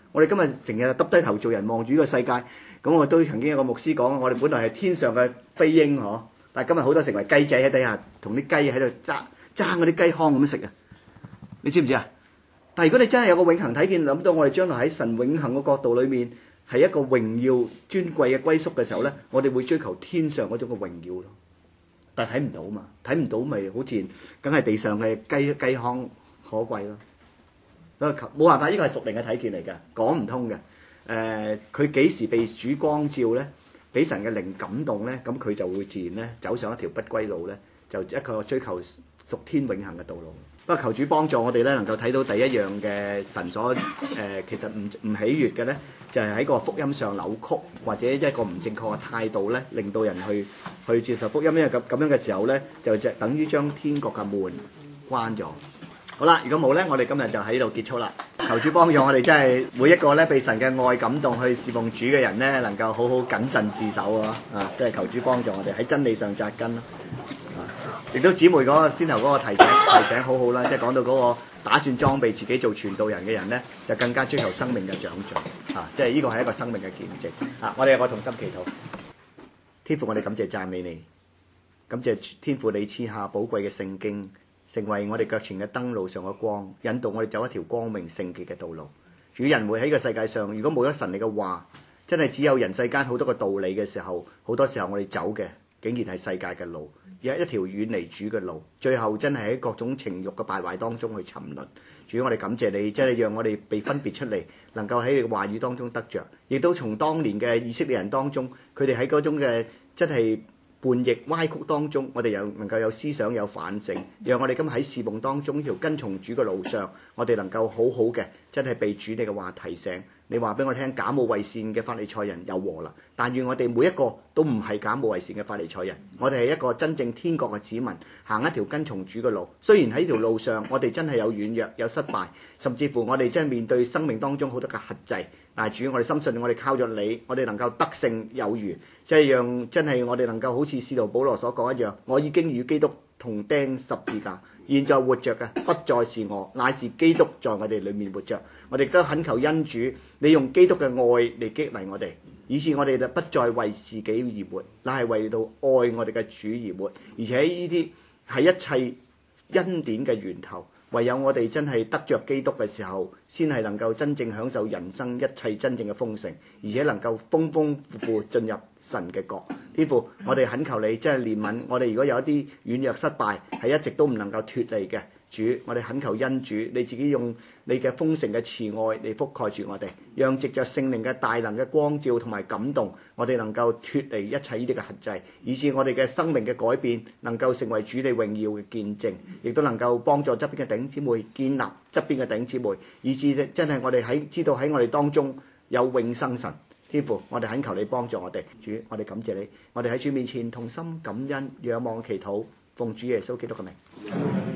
我哋今日成日耷低頭做人，望住呢個世界。咁我都曾經有個牧師講，我哋本來係天上嘅飛鷹嗬，但係今日好多成為雞仔喺底下，同啲雞喺度爭爭嗰啲雞糠咁食啊！你知唔知啊？但係如果你真係有個永恆睇見，諗到我哋將來喺神永恆嘅角度裏面係一個榮耀尊貴嘅歸宿嘅時候咧，我哋會追求天上嗰種嘅榮耀咯。但係睇唔到嘛，睇唔到咪好自然，梗係地上嘅雞雞糠可貴咯。冇辦法，呢個係屬靈嘅睇見嚟㗎，講唔通嘅。誒，佢幾時被主光照咧？俾神嘅靈感動咧，咁佢就會自然咧走上一條不歸路咧，就一個追求屬天永恆嘅道路。不過求主幫助我哋咧，能夠睇到第一樣嘅神所誒、呃，其實唔唔喜悅嘅咧，就係、是、喺個福音上扭曲或者一個唔正確嘅態度咧，令到人去去接受福音，因為咁咁樣嘅時候咧，就就等於將天國嘅門關咗。好啦，如果冇咧，我哋今日就喺度結束啦。求主幫助我哋，真係每一個咧被神嘅愛感動去侍奉主嘅人咧，能夠好好謹慎自守啊！啊，即係求主幫助我哋喺真理上紮根咯。啊，亦都姊妹嗰個先頭嗰個提醒提醒好好啦，即係講到嗰個打算裝備自己做傳道人嘅人咧，就更加追求生命嘅長進啊！即係呢個係一個生命嘅見證啊！我哋有個同心祈禱，天父，我哋感謝讚美你，感謝天父你賜下寶貴嘅聖經，成為我哋腳前嘅燈路上嘅光，引導我哋走一條光明聖潔嘅道路。主，人會喺呢個世界上，如果冇咗神你嘅話，真係只有人世間好多個道理嘅時候，好多時候我哋走嘅竟然係世界嘅路，有一條遠離主嘅路，最後真係喺各種情慾嘅敗壞當中去沉淪。主，我哋感謝你，真係讓我哋被分別出嚟，能夠喺你嘅話語當中得着，亦都從當年嘅以色列人當中，佢哋喺嗰種嘅真係叛逆歪曲當中，我哋又能夠有思想有反省，讓我哋今日喺侍奉當中呢條跟從主嘅路上，我哋能夠好好嘅真係被主你嘅話提醒。你話俾我聽，假冒為善嘅法利賽人有禍啦！但願我哋每一個都唔係假冒為善嘅法利賽人，我哋係一個真正天國嘅子民，行一條跟從主嘅路。雖然喺條路上我哋真係有軟弱有失敗，甚至乎我哋真係面對生命當中好多嘅轄制，但係主，我哋深信我哋靠著你，我哋能夠得勝有餘，即係讓真係我哋能夠好似使徒保羅所講一樣，我已經與基督同釘十字架，現在活着嘅不再是我，乃是基督在我哋裏面活着。我哋都懇求恩主，你用基督嘅愛嚟激勵我哋，以致我哋就不再為自己而活，乃係為到愛我哋嘅主而活。而且呢啲係一切恩典嘅源頭，唯有我哋真係得着基督嘅時候，先係能夠真正享受人生一切真正嘅豐盛，而且能夠豐豐富富進入神嘅國。天父，我哋懇求你真係憐憫我哋，如果有一啲軟弱失敗，係一直都唔能夠脫離嘅。主，我哋懇求恩主，你自己用你嘅豐盛嘅慈愛嚟覆蓋住我哋，讓藉着聖靈嘅大能嘅光照同埋感動，我哋能夠脫離一切呢啲嘅轄制，以致我哋嘅生命嘅改變能夠成為主你榮耀嘅見證，亦都能夠幫助側邊嘅弟兄姊妹建立側邊嘅弟兄姊妹，以致真係我哋喺知道喺我哋當中有永生神。天父，我哋懇求你幫助我哋。主，我哋感謝你，我哋喺主面前同心感恩，仰望祈禱，奉主耶穌基督嘅名。